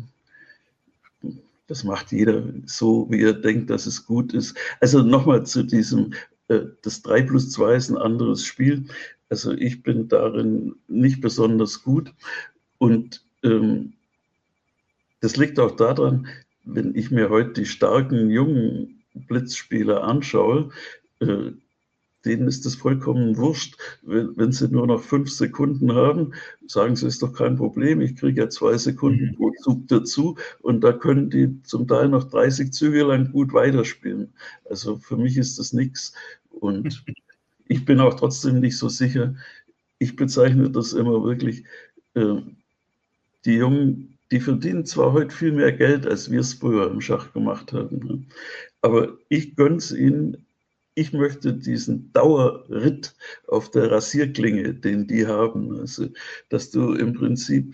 das macht jeder so, wie er denkt, dass es gut ist. Also nochmal zu diesem, äh, das drei plus zwei ist ein anderes Spiel. Also ich bin darin nicht besonders gut und ähm, das liegt auch daran, wenn ich mir heute die starken jungen Blitzspieler anschaue, äh, denen ist es vollkommen wurscht, wenn, wenn sie nur noch fünf Sekunden haben, sagen sie, ist doch kein Problem, ich kriege ja zwei Sekunden pro Zug dazu und da können die zum Teil noch dreißig Züge lang gut weiterspielen. Also für mich ist das nichts und ich bin auch trotzdem nicht so sicher. Ich bezeichne das immer wirklich, äh, die Jungen, die verdienen zwar heute viel mehr Geld, als wir es früher im Schach gemacht haben, aber ich gönne es ihnen. Ich möchte diesen Dauerritt auf der Rasierklinge, den die haben, also, dass du im Prinzip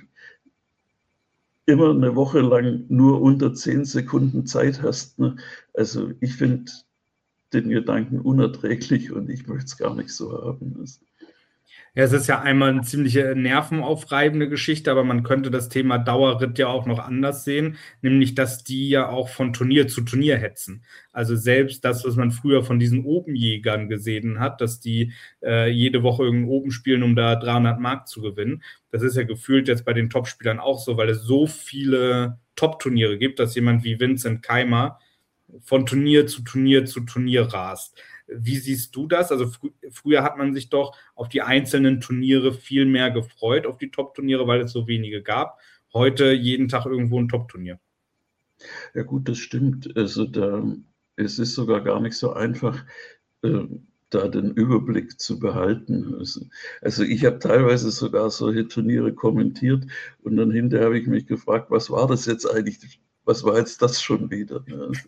immer eine Woche lang nur unter zehn Sekunden Zeit hast. Ne? Also ich finde den Gedanken unerträglich und ich möchte es gar nicht so haben. Also, ja, es ist ja einmal eine ziemliche nervenaufreibende Geschichte, aber man könnte das Thema Dauerritt ja auch noch anders sehen, nämlich, dass die ja auch von Turnier zu Turnier hetzen. Also selbst das, was man früher von diesen Open-Jägern gesehen hat, dass die äh, jede Woche irgendein Open spielen, um da dreihundert Mark zu gewinnen. Das ist ja gefühlt jetzt bei den Topspielern auch so, weil es so viele Top-Turniere gibt, dass jemand wie Vincent Keimer von Turnier zu Turnier zu Turnier rast. Wie siehst du das? Also fr früher hat man sich doch auf die einzelnen Turniere viel mehr gefreut, auf die Top-Turniere, weil es so wenige gab. Heute jeden Tag irgendwo ein Top-Turnier. ja gut, das stimmt. Also da, es ist sogar gar nicht so einfach, äh, da den Überblick zu behalten. Also, also ich habe teilweise sogar solche Turniere kommentiert und dann hinterher habe ich mich gefragt, was war das jetzt eigentlich, was war jetzt das schon wieder?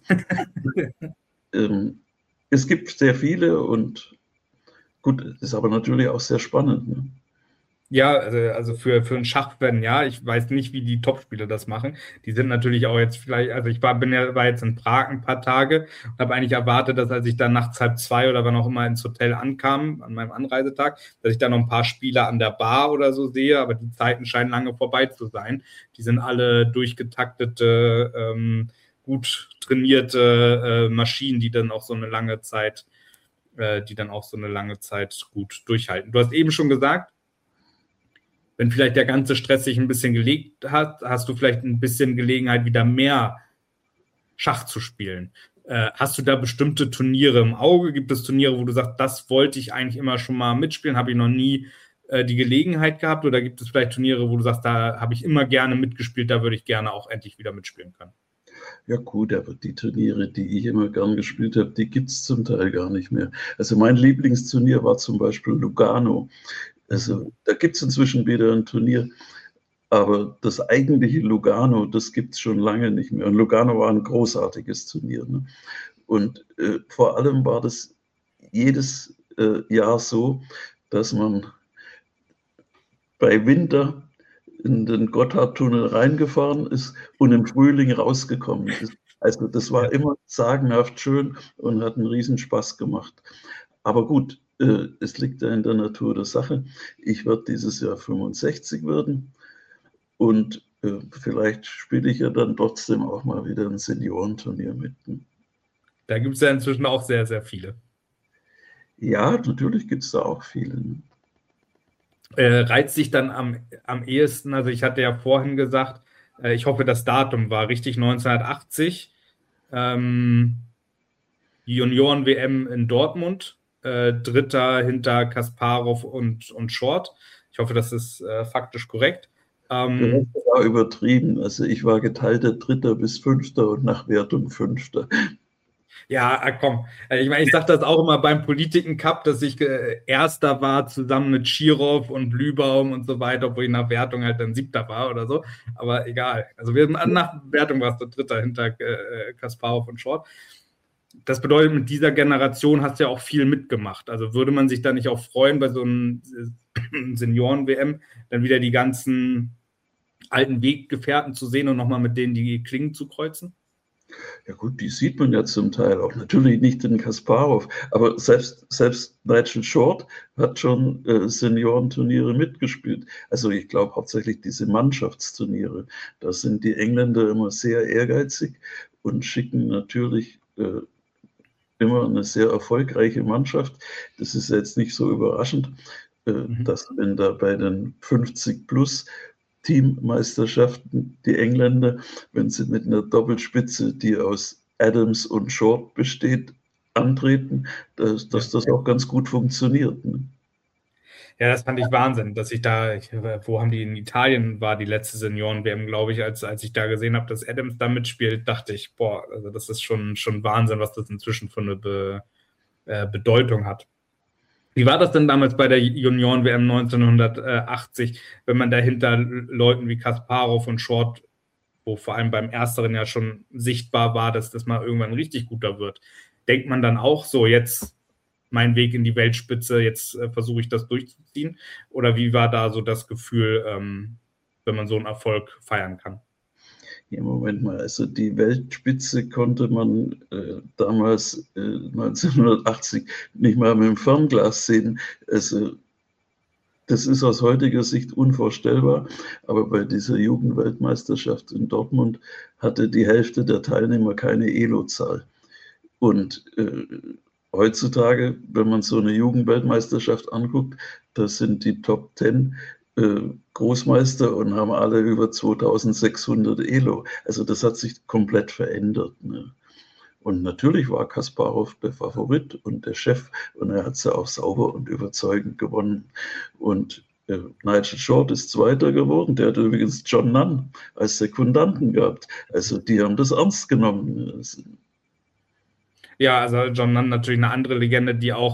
ähm, es gibt sehr viele und gut, ist aber natürlich auch sehr spannend. Ne? Ja, also, also für, für einen Schachfan, ja, ich weiß nicht, wie die Topspieler das machen. Die sind natürlich auch jetzt vielleicht, also ich war, bin ja, war jetzt in Prag ein paar Tage und habe eigentlich erwartet, dass als ich dann nachts halb zwei oder wann auch immer ins Hotel ankam, an meinem Anreisetag, dass ich da noch ein paar Spieler an der Bar oder so sehe, aber die Zeiten scheinen lange vorbei zu sein. Die sind alle durchgetaktete, ähm, gut trainierte äh, Maschinen, die dann auch so eine lange Zeit, äh, die dann auch so eine lange Zeit gut durchhalten. Du hast eben schon gesagt, wenn vielleicht der ganze Stress sich ein bisschen gelegt hat, hast du vielleicht ein bisschen Gelegenheit, wieder mehr Schach zu spielen. Äh, hast du da bestimmte Turniere im Auge? Gibt es Turniere, wo du sagst, das wollte ich eigentlich immer schon mal mitspielen, habe ich noch nie äh, die Gelegenheit gehabt? Oder gibt es vielleicht Turniere, wo du sagst, da habe ich immer gerne mitgespielt, da würde ich gerne auch endlich wieder mitspielen können? Ja gut, aber die Turniere, die ich immer gern gespielt habe, die gibt es zum Teil gar nicht mehr. Also mein Lieblingsturnier war zum Beispiel Lugano. Also da gibt es inzwischen wieder ein Turnier, aber das eigentliche Lugano, das gibt es schon lange nicht mehr. Und Lugano war ein großartiges Turnier. Ne? Und äh, vor allem war das jedes äh, Jahr so, dass man bei Winter in den Gotthardtunnel reingefahren ist und im Frühling rausgekommen ist. Also das war immer sagenhaft schön und hat einen Riesenspaß gemacht. Aber gut, äh, es liegt ja in der Natur der Sache. Ich werde dieses Jahr fünfundsechzig werden und äh, vielleicht spiele ich ja dann trotzdem auch mal wieder ein Seniorenturnier mit. Da gibt es ja inzwischen auch sehr, sehr viele. Ja, natürlich gibt es da auch viele. Ne? Äh, reizt sich dann am, am ehesten, also ich hatte ja vorhin gesagt, äh, ich hoffe, das Datum war richtig, neunzehnhundertachtzig, ähm, die Junioren-W M in Dortmund, äh, Dritter hinter Kasparov und, und Short. Ich hoffe, das ist äh, faktisch korrekt. Ähm, das war übertrieben. Also ich war geteilter Dritter bis Fünfter und nach Wertung Fünfter. Ja, komm. Ich meine, ich sage das auch immer beim Politiken-Cup, dass ich äh, Erster war zusammen mit Schirov und Blühbaum und so weiter, obwohl ich nach Wertung halt dann Siebter war oder so. Aber egal. Also wir, nach Wertung warst du Dritter hinter äh, Kasparov und Short. Das bedeutet, mit dieser Generation hast du ja auch viel mitgemacht. Also würde man sich da nicht auch freuen, bei so einem Senioren-W M dann wieder die ganzen alten Weggefährten zu sehen und nochmal mit denen die Klingen zu kreuzen? Ja gut, die sieht man ja zum Teil auch. Natürlich nicht den Kasparov, aber selbst, selbst Nigel Short hat schon äh, Seniorenturniere mitgespielt. Also ich glaube hauptsächlich diese Mannschaftsturniere. Da sind die Engländer immer sehr ehrgeizig und schicken natürlich äh, immer eine sehr erfolgreiche Mannschaft. Das ist jetzt nicht so überraschend, äh, mhm. dass wenn da bei den fünfzig plus Teammeisterschaften, die Engländer, wenn sie mit einer Doppelspitze, die aus Adams und Short besteht, antreten, dass, dass das auch ganz gut funktioniert. Ne? Ja, das fand ich Wahnsinn, dass ich da, ich, wo haben die in Italien, war die letzte Senioren-W M, glaube ich, als, als ich da gesehen habe, dass Adams da mitspielt, dachte ich, boah, also das ist schon, schon Wahnsinn, was das inzwischen für eine Be, äh, Bedeutung hat. Wie war das denn damals bei der Junioren-W M neunzehnhundertachtzig, wenn man dahinter Leuten wie Kasparov und Short, wo vor allem beim Ersteren ja schon sichtbar war, dass das mal irgendwann richtig guter wird, denkt man dann auch so, jetzt mein Weg in die Weltspitze, jetzt äh, versuche ich das durchzuziehen? Oder wie war da so das Gefühl, ähm, wenn man so einen Erfolg feiern kann? Ja, Moment mal, also die Weltspitze konnte man äh, damals äh, neunzehnhundertachtzig nicht mal mit dem Fernglas sehen. Also das ist aus heutiger Sicht unvorstellbar, aber bei dieser Jugendweltmeisterschaft in Dortmund hatte die Hälfte der Teilnehmer keine Elo-Zahl. Und äh, heutzutage, wenn man so eine Jugendweltmeisterschaft anguckt, das sind die Top Ten äh, Großmeister und haben alle über zweitausendsechshundert Elo. Also das hat sich komplett verändert. Ne? Und natürlich war Kasparov der Favorit und der Chef und er hat sie auch sauber und überzeugend gewonnen. Und äh, Nigel Short ist Zweiter geworden, der hat übrigens John Nunn als Sekundanten gehabt. Also die haben das ernst genommen. Ja, also John Nunn natürlich eine andere Legende, die auch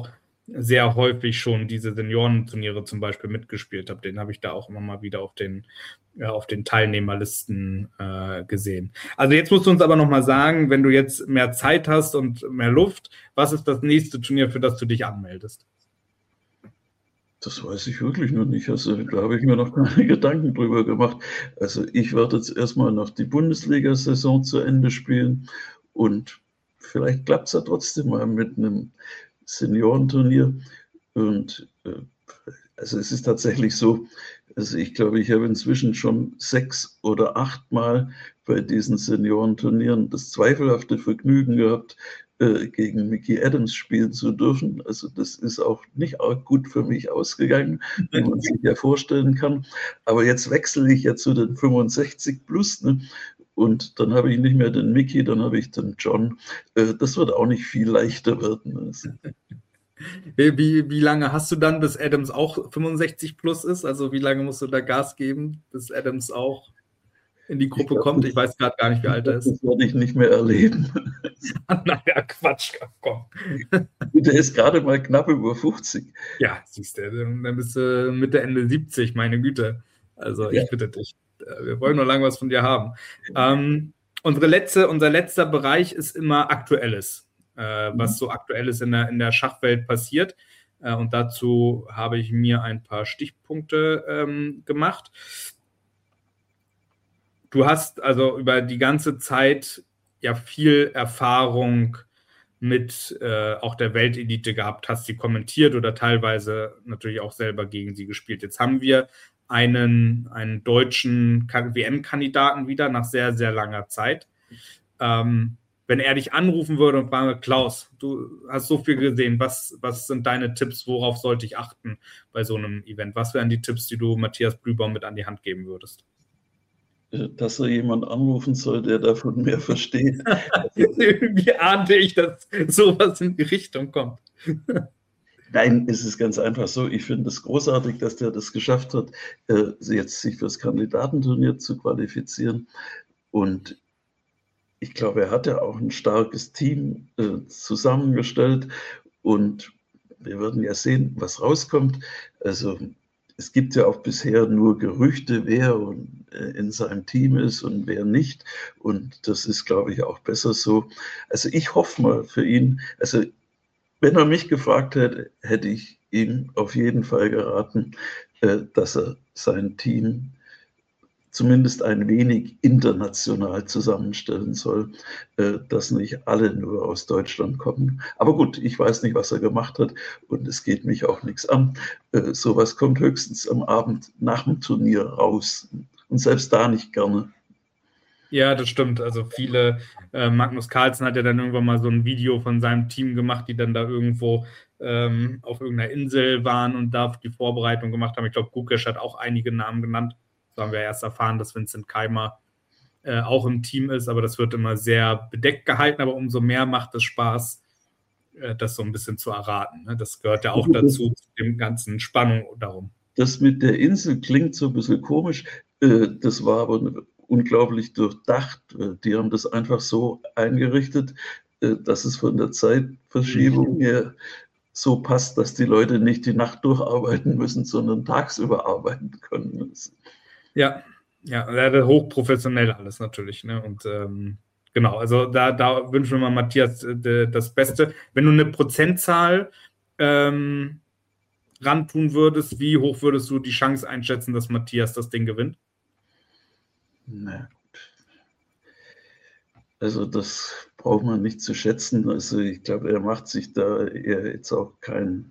sehr häufig schon diese Seniorenturniere zum Beispiel mitgespielt habe. Den habe ich da auch immer mal wieder auf den, ja, auf den Teilnehmerlisten äh, gesehen. Also jetzt musst du uns aber nochmal sagen, wenn du jetzt mehr Zeit hast und mehr Luft, was ist das nächste Turnier, für das du dich anmeldest? Das weiß ich wirklich noch nicht. Also da habe ich mir noch keine Gedanken drüber gemacht. Also ich werde jetzt erstmal noch die Bundesliga-Saison zu Ende spielen und vielleicht klappt es ja trotzdem mal mit einem Seniorenturnier. Und äh, also es ist tatsächlich so, also ich glaube, ich habe inzwischen schon sechs oder acht Mal bei diesen Seniorenturnieren das zweifelhafte Vergnügen gehabt, äh, gegen Micky Adams spielen zu dürfen. Also das ist auch nicht arg gut für mich ausgegangen, wie man sich ja vorstellen kann. Aber jetzt wechsle ich ja zu den fünfundsechzig plus, ne? Und dann habe ich nicht mehr den Mickey, dann habe ich den John. Das wird auch nicht viel leichter werden. Wie, wie lange hast du dann, bis Adams auch fünfundsechzig plus ist? Also wie lange musst du da Gas geben, bis Adams auch in die Gruppe ich glaub, kommt? Ich weiß gerade gar nicht, wie alt er ist. Das werde ich nicht mehr erleben. Naja, Quatsch, komm. Der ist gerade mal knapp über fünfzig. Ja, siehst du, dann bist du Mitte, Ende siebzig, meine Güte. Also ich ja. bitte dich. Wir wollen nur lange was von dir haben. Ähm, unsere letzte, unser letzter Bereich ist immer Aktuelles, äh, mhm. was so Aktuelles in der, in der Schachwelt passiert. Äh, und dazu habe ich mir ein paar Stichpunkte ähm, gemacht. Du hast also über die ganze Zeit ja viel Erfahrung mit äh, auch der Weltelite gehabt, hast sie kommentiert oder teilweise natürlich auch selber gegen sie gespielt. Jetzt haben wir einen, einen deutschen W M-Kandidaten wieder nach sehr, sehr langer Zeit. Ähm, wenn er dich anrufen würde und frage, Klaus, du hast so viel gesehen, was, was sind deine Tipps, worauf sollte ich achten bei so einem Event? Was wären die Tipps, die du Matthias Blühbaum mit an die Hand geben würdest? Dass er jemand anrufen soll, der davon mehr versteht. Irgendwie ahnte ich, dass sowas in die Richtung kommt. Nein, es ist ganz einfach so. Ich finde es großartig, dass der das geschafft hat, jetzt sich fürs Kandidatenturnier zu qualifizieren. Und ich glaube, er hat ja auch ein starkes Team zusammengestellt. Und wir werden ja sehen, was rauskommt. Also es gibt ja auch bisher nur Gerüchte, wer in seinem Team ist und wer nicht. Und das ist, glaube ich, auch besser so. Also ich hoffe mal für ihn, also wenn er mich gefragt hätte, hätte ich ihm auf jeden Fall geraten, dass er sein Team zumindest ein wenig international zusammenstellen soll, dass nicht alle nur aus Deutschland kommen. Aber gut, ich weiß nicht, was er gemacht hat und es geht mich auch nichts an. Sowas kommt höchstens am Abend nach dem Turnier raus und selbst da nicht gerne. Ja, das stimmt. Also viele, äh, Magnus Carlsen hat ja dann irgendwann mal so ein Video von seinem Team gemacht, die dann da irgendwo ähm, auf irgendeiner Insel waren und da die Vorbereitung gemacht haben. Ich glaube, Gukesh hat auch einige Namen genannt. So haben wir erst erfahren, dass Vincent Keimer äh, auch im Team ist, aber das wird immer sehr bedeckt gehalten, aber umso mehr macht es Spaß, äh, das so ein bisschen zu erraten. Ne? Das gehört ja auch dazu, zu dem ganzen Spannung darum. Das mit der Insel klingt so ein bisschen komisch, äh, das war aber unglaublich durchdacht. Die haben das einfach so eingerichtet, äh, dass es von der Zeitverschiebung her so passt, dass die Leute nicht die Nacht durcharbeiten müssen, sondern tagsüber arbeiten können. Ja, ja, hochprofessionell alles natürlich. Ne? Und ähm, genau, also da, da wünschen wir mal Matthias äh, das Beste. Wenn du eine Prozentzahl ähm, rantun würdest, wie hoch würdest du die Chance einschätzen, dass Matthias das Ding gewinnt? Na gut. Also das braucht man nicht zu schätzen. Also ich glaube, er macht sich da eher jetzt auch kein,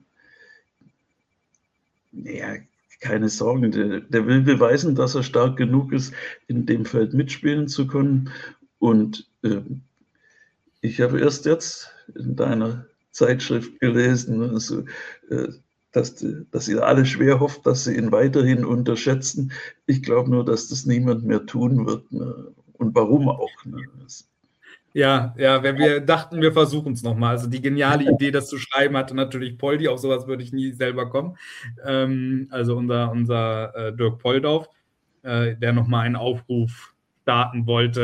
naja, keine Sorgen. Der, der will beweisen, dass er stark genug ist, in dem Feld mitspielen zu können. Und äh, ich habe erst jetzt in deiner Zeitschrift gelesen, also, äh, dass, die, dass ihr alle schwer hofft, dass sie ihn weiterhin unterschätzen. Ich glaube nur, dass das niemand mehr tun wird. Ne? Und warum auch? Ne? Ja, ja, wenn wir dachten, wir versuchen es nochmal. Also die geniale Idee, das zu schreiben, hatte natürlich Poldi. Auf sowas würde ich nie selber kommen. Ähm, also unser, unser äh, Dirk Poldauf, äh, der nochmal einen Aufruf starten wollte,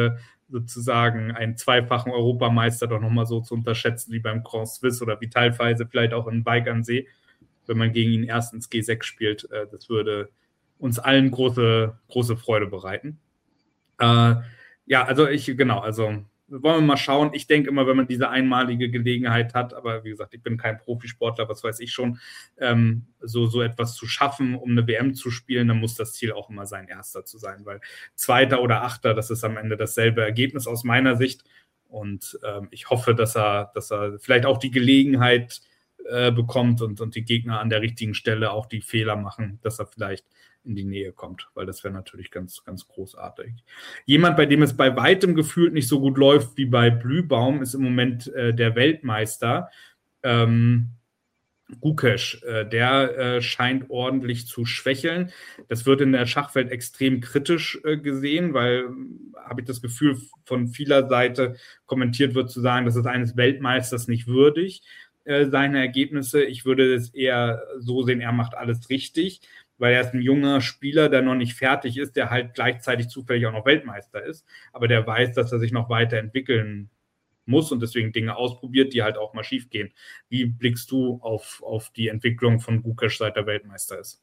sozusagen einen zweifachen Europameister doch nochmal so zu unterschätzen wie beim Grand Swiss oder wie teilweise vielleicht auch in Bike an See, wenn man gegen ihn erst ins G sechs spielt. Äh, das würde uns allen große, große Freude bereiten. Äh, ja, also ich, genau, also wollen wir mal schauen. Ich denke immer, wenn man diese einmalige Gelegenheit hat, aber wie gesagt, ich bin kein Profisportler, was weiß ich schon, ähm, so, so etwas zu schaffen, um eine W M zu spielen, dann muss das Ziel auch immer sein, Erster zu sein, weil Zweiter oder Achter, das ist am Ende dasselbe Ergebnis aus meiner Sicht. Und ähm, ich hoffe, dass er, dass er vielleicht auch die Gelegenheit äh, bekommt und, und die Gegner an der richtigen Stelle auch die Fehler machen, dass er vielleicht in die Nähe kommt, weil das wäre natürlich ganz, ganz großartig. Jemand, bei dem es bei weitem gefühlt nicht so gut läuft wie bei Blühbaum, ist im Moment äh, der Weltmeister ähm, Gukesh. Äh, der äh, scheint ordentlich zu schwächeln. Das wird in der Schachwelt extrem kritisch äh, gesehen, weil, habe ich das Gefühl, von vieler Seite kommentiert wird zu sagen, das ist eines Weltmeisters nicht würdig, äh, seine Ergebnisse. Ich würde es eher so sehen, er macht alles richtig, weil er ist ein junger Spieler, der noch nicht fertig ist, der halt gleichzeitig zufällig auch noch Weltmeister ist, aber der weiß, dass er sich noch weiterentwickeln muss und deswegen Dinge ausprobiert, die halt auch mal schief gehen. Wie blickst du auf, auf die Entwicklung von Gukesh, seit er Weltmeister ist?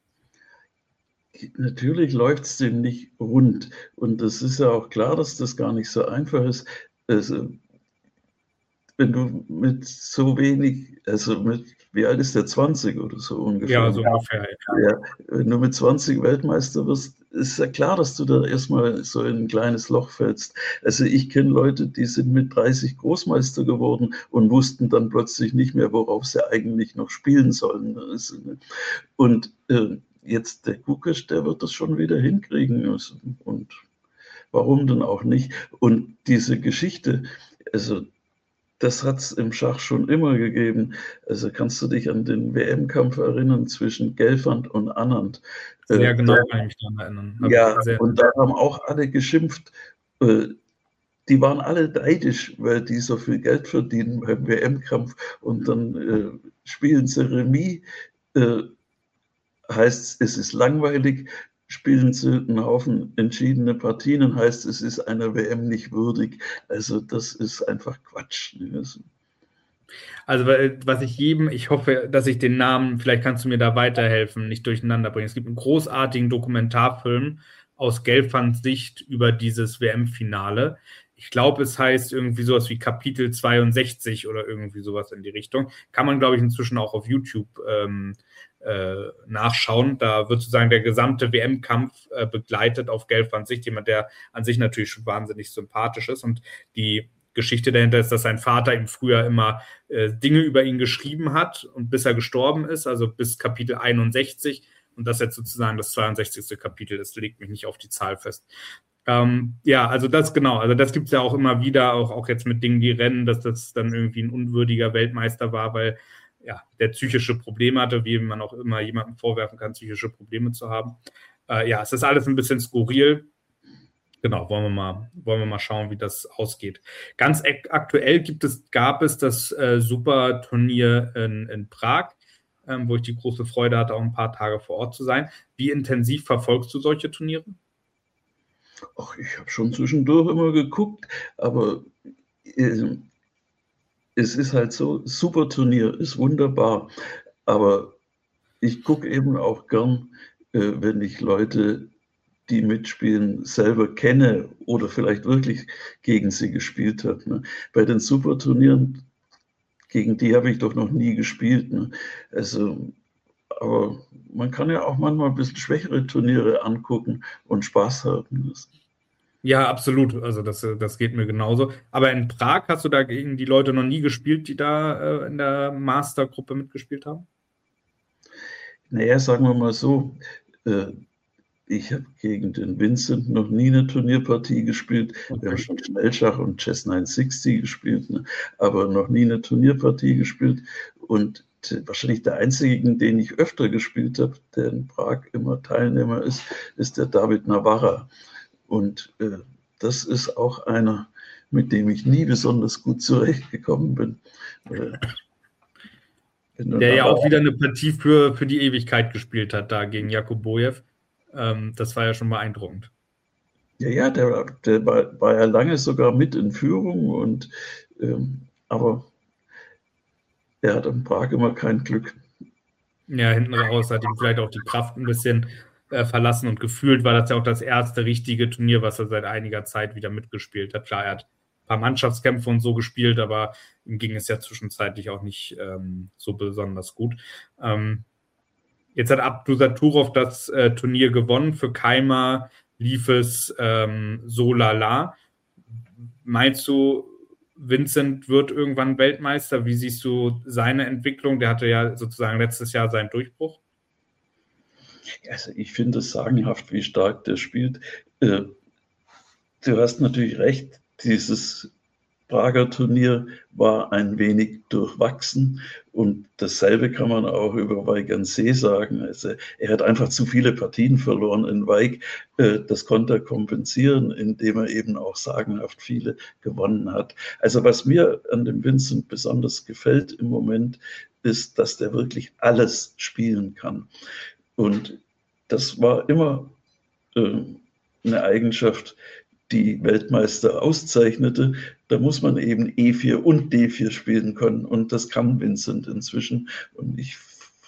Natürlich läuft es dem nicht rund und es ist ja auch klar, dass das gar nicht so einfach ist. Also, wenn du mit so wenig, also mit, wie alt ist der, zwanzig oder so ungefähr? Ja, so ungefähr. Ja, wenn du mit zwanzig Weltmeister wirst, ist ja klar, dass du da erstmal so in ein kleines Loch fällst. Also ich kenne Leute, die sind mit dreißig Großmeister geworden und wussten dann plötzlich nicht mehr, worauf sie eigentlich noch spielen sollen. Und äh, jetzt der Gukesh, der wird das schon wieder hinkriegen. Und warum denn auch nicht? Und diese Geschichte, also das hat es im Schach schon immer gegeben. Also kannst du dich an den W M-Kampf erinnern zwischen Gelfand und Anand? Sehr genau kann ich mich daran erinnern. Also ja, sehr und da haben auch alle geschimpft. Äh, die waren alle neidisch, weil die so viel Geld verdienen beim W M-Kampf und dann äh, spielen sie Remis. Äh, heißt, es ist langweilig. Spielen sie einen Haufen entschiedene Partien, heißt, es ist einer W M nicht würdig. Also das ist einfach Quatsch. Also was ich jedem, ich hoffe, dass ich den Namen, vielleicht kannst du mir da weiterhelfen, nicht durcheinander bringen. Es gibt einen großartigen Dokumentarfilm aus Gelfands Sicht über dieses W M-Finale. Ich glaube, es heißt irgendwie sowas wie Kapitel zweiundsechzig oder irgendwie sowas in die Richtung. Kann man, glaube ich, inzwischen auch auf YouTube ähm, äh, nachschauen. Da wird sozusagen der gesamte W M-Kampf äh, begleitet auf Gelfands Sicht. Jemand, der an sich natürlich schon wahnsinnig sympathisch ist. Und die Geschichte dahinter ist, dass sein Vater ihm früher immer äh, Dinge über ihn geschrieben hat und bis er gestorben ist, also bis Kapitel einundsechzig. Und das jetzt sozusagen das zweiundsechzigste Kapitel ist, legt mich nicht auf die Zahl fest. Ähm, ja, also das genau, also das gibt es ja auch immer wieder, auch, auch jetzt mit Dingen, die rennen, dass das dann irgendwie ein unwürdiger Weltmeister war, weil ja, der psychische Probleme hatte, wie man auch immer jemandem vorwerfen kann, psychische Probleme zu haben. Äh, ja, es ist alles ein bisschen skurril. Genau, wollen wir mal, wollen wir mal schauen, wie das ausgeht. Ganz aktuell gibt es, gab es das äh, Superturnier in, in Prag, ähm, wo ich die große Freude hatte, auch ein paar Tage vor Ort zu sein. Wie intensiv verfolgst du solche Turniere? Ach, ich habe schon zwischendurch immer geguckt, aber äh, es ist halt so, Superturnier ist wunderbar, aber ich gucke eben auch gern, äh, wenn ich Leute, die mitspielen, selber kenne oder vielleicht wirklich gegen sie gespielt habe. Ne? Bei den Superturnieren, gegen die habe ich doch noch nie gespielt. Ne? Also, aber man kann ja auch manchmal ein bisschen schwächere Turniere angucken und Spaß haben. Ja, absolut. Also das, das geht mir genauso. Aber in Prag hast du da gegen die Leute noch nie gespielt, die da äh, in der Mastergruppe mitgespielt haben? Naja, sagen wir mal so, äh, ich habe gegen den Vincent noch nie eine Turnierpartie gespielt. Okay. Wir haben schon Schnellschach und Chess neunhundertsechzig gespielt, ne? Aber noch nie eine Turnierpartie gespielt. Und wahrscheinlich der einzige, den ich öfter gespielt habe, der in Prag immer Teilnehmer ist, ist der David Navarra. Und äh, das ist auch einer, mit dem ich nie besonders gut zurechtgekommen bin. Äh, der ja auch wieder eine Partie für, für die Ewigkeit gespielt hat, da gegen Jakub Bojew. Ähm, das war ja schon beeindruckend. Ja, ja, der, der war, war ja lange sogar mit in Führung, und, ähm, aber er hat in Prag immer kein Glück. Ja, hinten raus hat ihm vielleicht auch die Kraft ein bisschen äh, verlassen und gefühlt war das ja auch das erste richtige Turnier, was er seit einiger Zeit wieder mitgespielt hat. Klar, er hat ein paar Mannschaftskämpfe und so gespielt, aber ihm ging es ja zwischenzeitlich auch nicht ähm, so besonders gut. Ähm, jetzt hat Abdusaturov das äh, Turnier gewonnen. Für Keimer lief es ähm, so lala. Meinst du, Vincent wird irgendwann Weltmeister? Wie siehst du seine Entwicklung? Der hatte ja sozusagen letztes Jahr seinen Durchbruch. Also ich finde es sagenhaft, wie stark der spielt. Äh, du hast natürlich recht, dieses Prager Turnier war ein wenig durchwachsen, und dasselbe kann man auch über Weigernsee sagen. Also er hat einfach zu viele Partien verloren in Weig. Das konnte er kompensieren, indem er eben auch sagenhaft viele gewonnen hat. Also was mir an dem Vincent besonders gefällt im Moment, ist, dass der wirklich alles spielen kann. Und das war immer äh, eine Eigenschaft, die Weltmeister auszeichnete. Da muss man eben E vier und D vier spielen können, und das kann Vincent inzwischen, und ich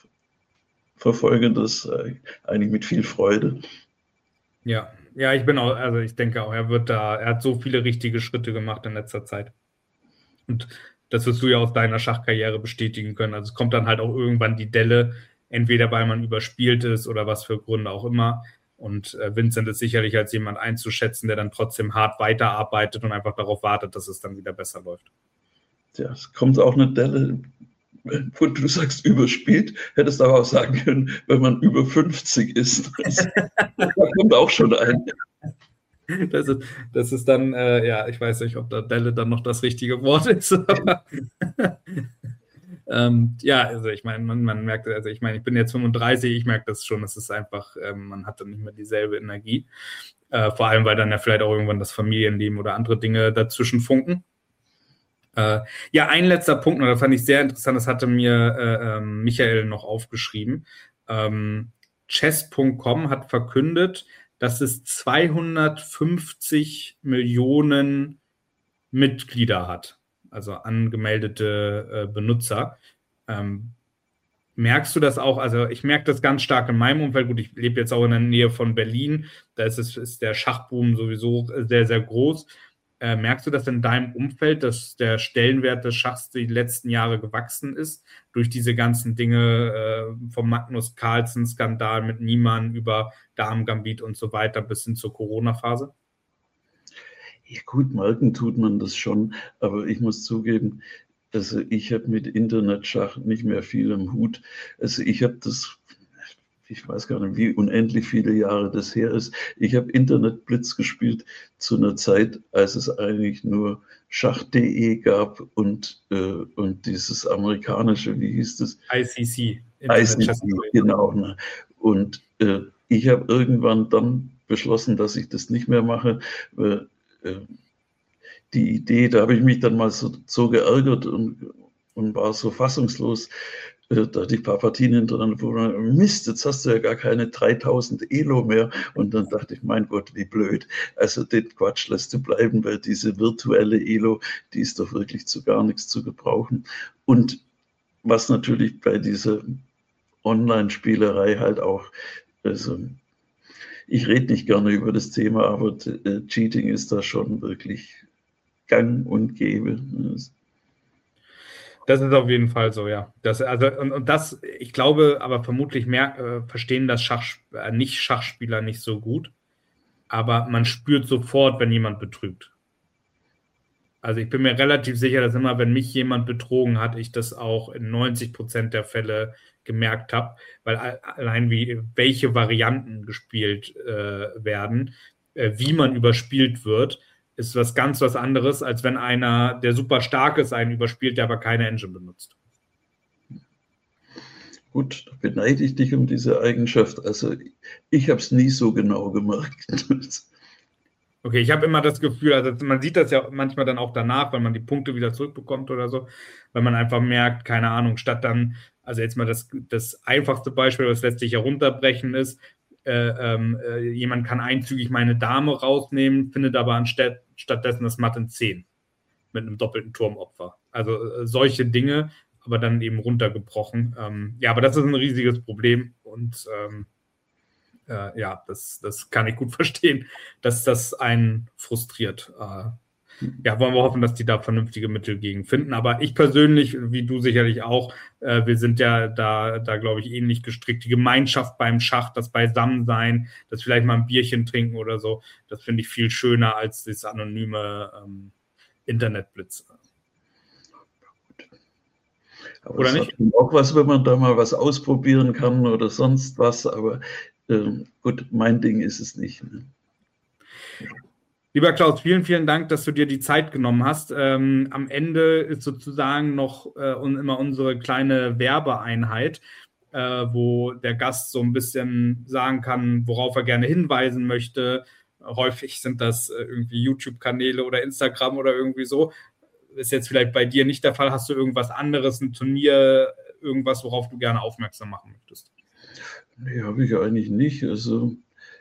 verfolge das eigentlich mit viel Freude. Ja, ja, ich bin auch, also ich denke auch, er wird da, er hat so viele richtige Schritte gemacht in letzter Zeit. Und das wirst du ja aus deiner Schachkarriere bestätigen können. Also es kommt dann halt auch irgendwann die Delle, entweder weil man überspielt ist oder was für Gründe auch immer. Und äh, Vincent ist sicherlich als jemand einzuschätzen, der dann trotzdem hart weiterarbeitet und einfach darauf wartet, dass es dann wieder besser läuft. Ja, es kommt auch eine Delle, wo du sagst, überspielt, hättest aber auch sagen können, wenn man über fünfzig ist. Da kommt auch schon ein. Das ist, das ist dann, äh, ja, ich weiß nicht, ob da Delle dann noch das richtige Wort ist. Aber ähm, ja, also ich meine, man, man merkt, also ich meine, ich bin jetzt fünfunddreißig, ich merke das schon, es ist einfach, ähm, man hat dann nicht mehr dieselbe Energie. Äh, vor allem, weil dann ja vielleicht auch irgendwann das Familienleben oder andere Dinge dazwischen funken. Äh, ja, ein letzter Punkt, und das fand ich sehr interessant, das hatte mir äh, äh, Michael noch aufgeschrieben. Ähm, Chess Punkt com hat verkündet, dass es zweihundertfünfzig Millionen Mitglieder hat, also angemeldete äh, Benutzer. Ähm, merkst du das auch? Also ich merke das ganz stark in meinem Umfeld. Gut, ich lebe jetzt auch in der Nähe von Berlin. Da ist, es, ist der Schachboom sowieso sehr, sehr groß. Äh, merkst du das in deinem Umfeld, dass der Stellenwert des Schachs die letzten Jahre gewachsen ist? Durch diese ganzen Dinge äh, vom Magnus Carlsen-Skandal mit Niemann über Damen-Gambit und so weiter bis hin zur Corona-Phase? Ja gut, merken tut man das schon, aber ich muss zugeben, also ich habe mit Internetschach nicht mehr viel am Hut. Also ich habe das, ich weiß gar nicht, wie unendlich viele Jahre das her ist. Ich habe Internetblitz gespielt zu einer Zeit, als es eigentlich nur Schach punkt de gab und, äh, und dieses amerikanische, wie hieß das? I C C. I C C, genau. Ne? Und äh, ich habe irgendwann dann beschlossen, dass ich das nicht mehr mache. Äh, die Idee, da habe ich mich dann mal so, so geärgert und, und war so fassungslos, da hatte ich ein paar Partien hintereinander, wo man, Mist, jetzt hast du ja gar keine dreitausend Elo mehr. Und dann dachte ich, mein Gott, wie blöd. Also den Quatsch lässt du bleiben, weil diese virtuelle Elo, die ist doch wirklich zu gar nichts zu gebrauchen. Und was natürlich bei dieser Online-Spielerei halt auch, also ich rede nicht gerne über das Thema, aber äh, Cheating ist da schon wirklich gang und gäbe. Das ist auf jeden Fall so, ja. Das, also, und, und das, ich glaube, aber vermutlich mehr, äh, verstehen das Schach, äh, Nicht-Schachspieler nicht so gut. Aber man spürt sofort, wenn jemand betrügt. Also ich bin mir relativ sicher, dass immer, wenn mich jemand betrogen hat, ich das auch in neunzig Prozent der Fälle gemerkt habe, weil allein wie welche Varianten gespielt äh, werden, äh, wie man überspielt wird, ist was ganz was anderes, als wenn einer, der super stark ist, einen überspielt, der aber keine Engine benutzt. Gut, da beneide ich dich um diese Eigenschaft. Also ich habe es nie so genau gemerkt. Okay, ich habe immer das Gefühl, also man sieht das ja manchmal dann auch danach, weil man die Punkte wieder zurückbekommt oder so, weil man einfach merkt, keine Ahnung, statt dann, also jetzt mal das, das einfachste Beispiel, was letztlich herunterbrechen ist, äh, äh, jemand kann einzügig meine Dame rausnehmen, findet aber anstatt, stattdessen das Matt in zehn mit einem doppelten Turmopfer. Also äh, solche Dinge, aber dann eben runtergebrochen. Ähm, ja, aber das ist ein riesiges Problem und ähm, äh, ja, das, das kann ich gut verstehen, dass das einen frustriert. Äh, ja, wollen wir hoffen, dass die da vernünftige Mittel gegen finden. Aber ich persönlich, wie du sicherlich auch, äh, wir sind ja da, da glaube ich, ähnlich gestrickt. Die Gemeinschaft beim Schach, das Beisammensein, das vielleicht mal ein Bierchen trinken oder so, das finde ich viel schöner als das anonyme ähm, Internetblitz. Aber oder nicht? Auch was, wenn man da mal was ausprobieren kann oder sonst was. Aber äh, gut, mein Ding ist es nicht. Ne? Lieber Klaus, vielen, vielen Dank, dass du dir die Zeit genommen hast. Ähm, am Ende ist sozusagen noch äh, immer unsere kleine Werbeeinheit, äh, wo der Gast so ein bisschen sagen kann, worauf er gerne hinweisen möchte. Häufig sind das äh, irgendwie YouTube-Kanäle oder Instagram oder irgendwie so. Ist jetzt vielleicht bei dir nicht der Fall. Hast du irgendwas anderes, ein Turnier, irgendwas, worauf du gerne aufmerksam machen möchtest? Nee, habe ich eigentlich nicht. Also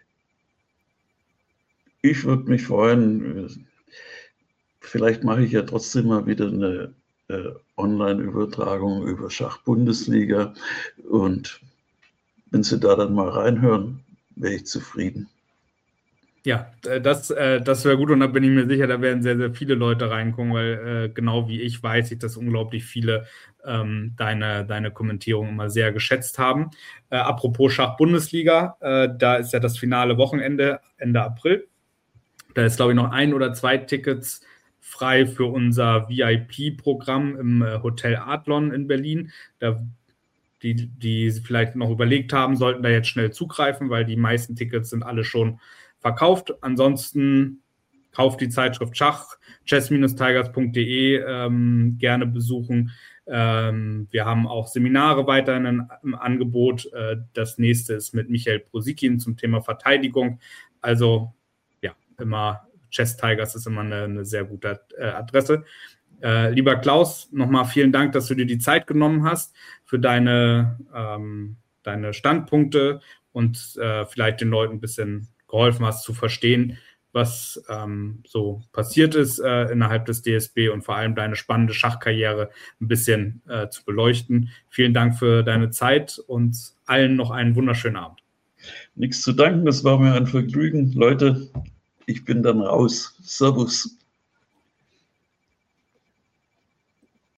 ich würde mich freuen, vielleicht mache ich ja trotzdem mal wieder eine äh, Online-Übertragung über Schach-Bundesliga und wenn Sie da dann mal reinhören, wäre ich zufrieden. Ja, das, äh, das wäre gut und da bin ich mir sicher, da werden sehr, sehr viele Leute reingucken, weil äh, genau wie ich weiß ich, dass unglaublich viele ähm, deine, deine Kommentierung immer sehr geschätzt haben. Äh, apropos Schach-Bundesliga, äh, da ist ja das finale Wochenende, Ende April. Da ist, glaube ich, noch ein oder zwei Tickets frei für unser V I P-Programm im äh, Hotel Adlon in Berlin. Da, die, die vielleicht noch überlegt haben, sollten da jetzt schnell zugreifen, weil die meisten Tickets sind alle schon verkauft. Ansonsten kauft die Zeitschrift Schach, chess Tigers punkt de, ähm, gerne besuchen. Ähm, wir haben auch Seminare weiterhin im Angebot. Äh, das nächste ist mit Michael Prosikin zum Thema Verteidigung. Also ja, immer Chess Tigers ist immer eine, eine sehr gute äh, Adresse. Äh, lieber Klaus, nochmal vielen Dank, dass du dir die Zeit genommen hast für deine, ähm, deine Standpunkte und äh, vielleicht den Leuten ein bisschen geholfen hast zu verstehen, was ähm, so passiert ist äh, innerhalb des D S B und vor allem deine spannende Schachkarriere ein bisschen äh, zu beleuchten. Vielen Dank für deine Zeit und allen noch einen wunderschönen Abend. Nichts zu danken, das war mir ein Vergnügen. Leute, ich bin dann raus. Servus.